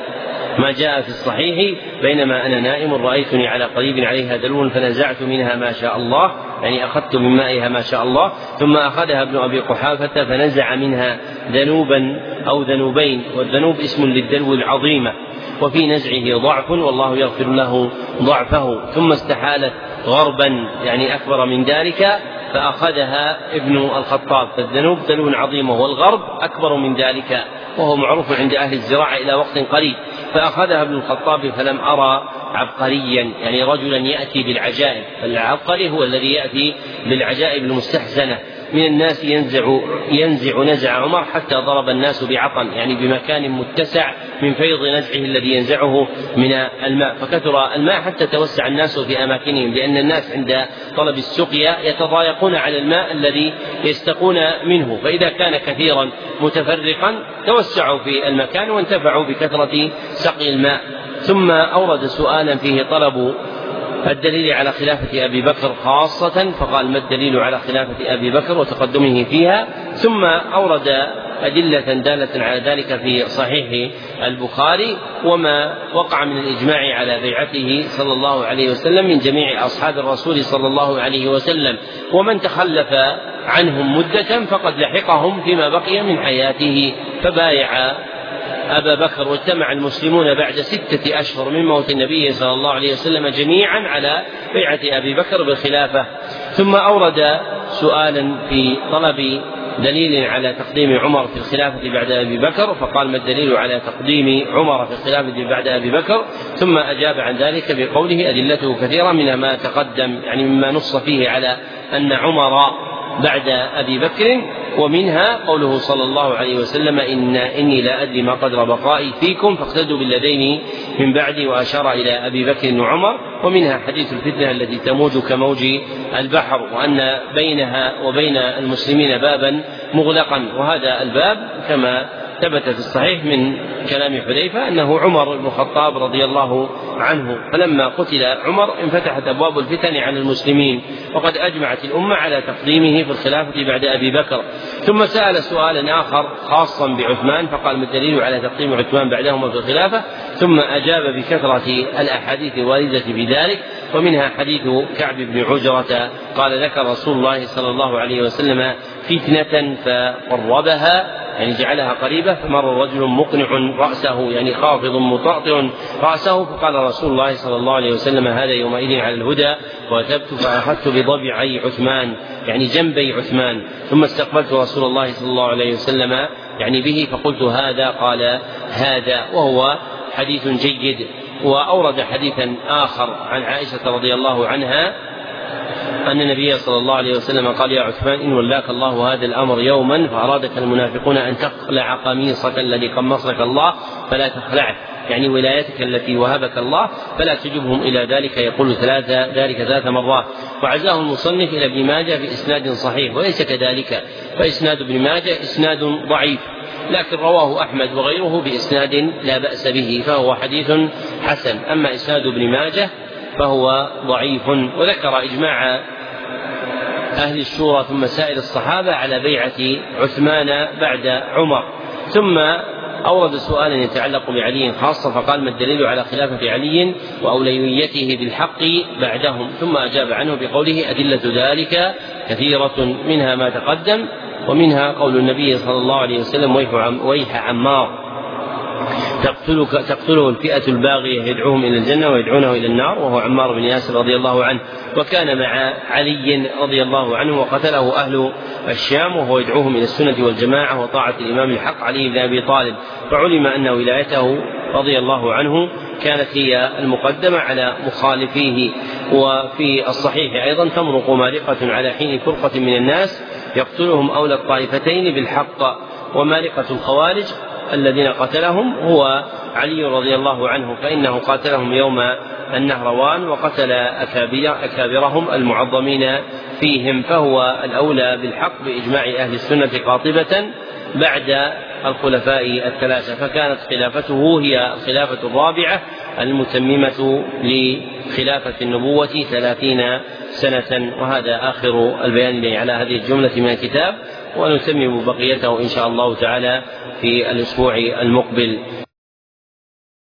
ما جاء في الصحيح: بينما أنا نائم رأيتني على قريب عليها دلو فنزعت منها ما شاء الله، يعني أخذت من مائها ما شاء الله، ثم أخذها ابن أبي قحافة فنزع منها ذنوبا أو ذنوبين، والذنوب اسم للدلو العظيمة، وفي نزعه ضعف والله يغفر له ضعفه، ثم استحالت غربا يعني أكبر من ذلك فأخذها ابن الخطاب، فالذنوب دلو عظيمة والغرب أكبر من ذلك، وهو معروف عند أهل الزراعة إلى وقت قريب، فأخذها ابن الخطاب فلم أرى عبقريا، يعني رجلا يأتي بالعجائب، فالعبقري هو الذي يأتي بالعجائب المستحسنة من الناس، ينزع نزع عمر حتى ضرب الناس بعطن، يعني بمكان متسع من فيض نزعه الذي ينزعه من الماء، فكثر الماء حتى توسع الناس في أماكنهم، لأن الناس عند طلب السقيا يتضايقون على الماء الذي يستقون منه، فإذا كان كثيرا متفرقا توسعوا في المكان وانتفعوا بكثرة سقي الماء. ثم أورد سؤالا فيه طلب الدليل على خلافة أبي بكر خاصة، فقال: ما الدليل على خلافة أبي بكر وتقدمه فيها؟ ثم أورد أدلة دالة على ذلك في صحيح البخاري، وما وقع من الإجماع على بيعته صلى الله عليه وسلم من جميع أصحاب الرسول صلى الله عليه وسلم، ومن تخلف عنهم مدة فقد لحقهم فيما بقي من حياته، فبايع أبا بكر، واجتمع المسلمون بعد 6 أشهر من موت النبي صلى الله عليه وسلم جميعا على بيعة أبي بكر بالخلافة. ثم أورد سؤالا في طلب دليل على تقديم عمر في الخلافة بعد أبي بكر، فقال: ما الدليل على تقديم عمر في الخلافة بعد أبي بكر؟ ثم أجاب عن ذلك بقوله: أدلته كثيرة، منها ما تقدم، يعني مما نص فيه على أن عمر بعد أبي بكر، ومنها قوله صلى الله عليه وسلم: إني لا أدري ما قدر بقائي فيكم فاقتدوا بالذين من بعدي، وأشار إلى أبي بكر وعمر. ومنها حديث الفتنة التي تموج كموج البحر، وأن بينها وبين المسلمين بابا مغلقا، وهذا الباب كما ثبت في الصحيح من كلام حذيفة أنه عمر بن الخطاب رضي الله عنه، فلما قتل عمر انفتحت أبواب الفتن على المسلمين، وقد أجمعت الأمة على تقديمه في الخلافة بعد أبي بكر. ثم سأل سؤالا آخر خاصا بعثمان فقال: ما الدليل على تقديم عثمان بعدهما في الخلافة؟ ثم أجاب بكثرة الأحاديث الواردة بذلك، ومنها حديث كعب بن عجرة قال: ذكر رسول الله صلى الله عليه وسلم فتنة فقربها، يعني جعلها قريبة، فمر رجل مقنع رأسه، يعني خافض مطأطئ رأسه، فقال رسول الله صلى الله عليه وسلم: هذا يومئذ على الهدى، وأتبت فأخذت بضبعي عثمان، يعني جنبي عثمان، ثم استقبلت رسول الله صلى الله عليه وسلم يعني به فقلت: هذا، قال: هذا، وهو حديث جيد. وأورد حديثا آخر عن عائشة رضي الله عنها أن النبي صلى الله عليه وسلم قال: يا عثمان، إن ولاك الله هذا الأمر يوما فأرادك المنافقون أن تخلع قميصك الذي قمصك الله فلا تخلعه، يعني ولايتك التي وهبك الله فلا تجبهم إلى ذلك، يقول ذلك 3 مرات. وعزاه المصنف إلى ابن ماجه بإسناد صحيح، وليس كذلك، فإسناد ابن ماجه إسناد ضعيف، لكن رواه أحمد وغيره بإسناد لا بأس به، فهو حديث حسن. أما إسناد ابن ماجه فهو ضعيف. وذكر إجماع أهل الشورى ثم سائر الصحابة على بيعة عثمان بعد عمر. ثم أورد سؤالا يتعلق بعلي خاصة فقال: ما الدليل على خلافة علي وأولويته بالحق بعدهم؟ ثم أجاب عنه بقوله: أدلة ذلك كثيرة، منها ما تقدم، ومنها قول النبي صلى الله عليه وسلم: ويح عمار، تقتله الفئة الباغية يدعوهم إلى الجنة ويدعونه إلى النار، وهو عمار بن ياسر رضي الله عنه، وكان مع علي رضي الله عنه، وقتله أهل الشام وهو يدعوهم إلى السنة والجماعة وطاعة الإمام الحق علي بن أبي طالب، فعلم أن ولايته رضي الله عنه كانت هي المقدمة على مخالفيه. وفي الصحيح أيضا: تمرق مارقة على حين فرقة من الناس يقتلهم أولى الطائفتين بالحق. ومارقة الخوارج الذين قتلهم هو علي رضي الله عنه، فإنه قاتلهم يوم النهروان وقتل أكابرهم المعظمين فيهم، فهو الأولى بالحق بإجماع أهل السنة قاطبة بعد الخلفاء 3، فكانت خلافته هي الخلافة الرابعة المتممة لخلافة النبوة 30 سنة. وهذا آخر البيان على هذه الجملة من الكتاب، ونتمم بقيته إن شاء الله تعالى في الأسبوع المقبل.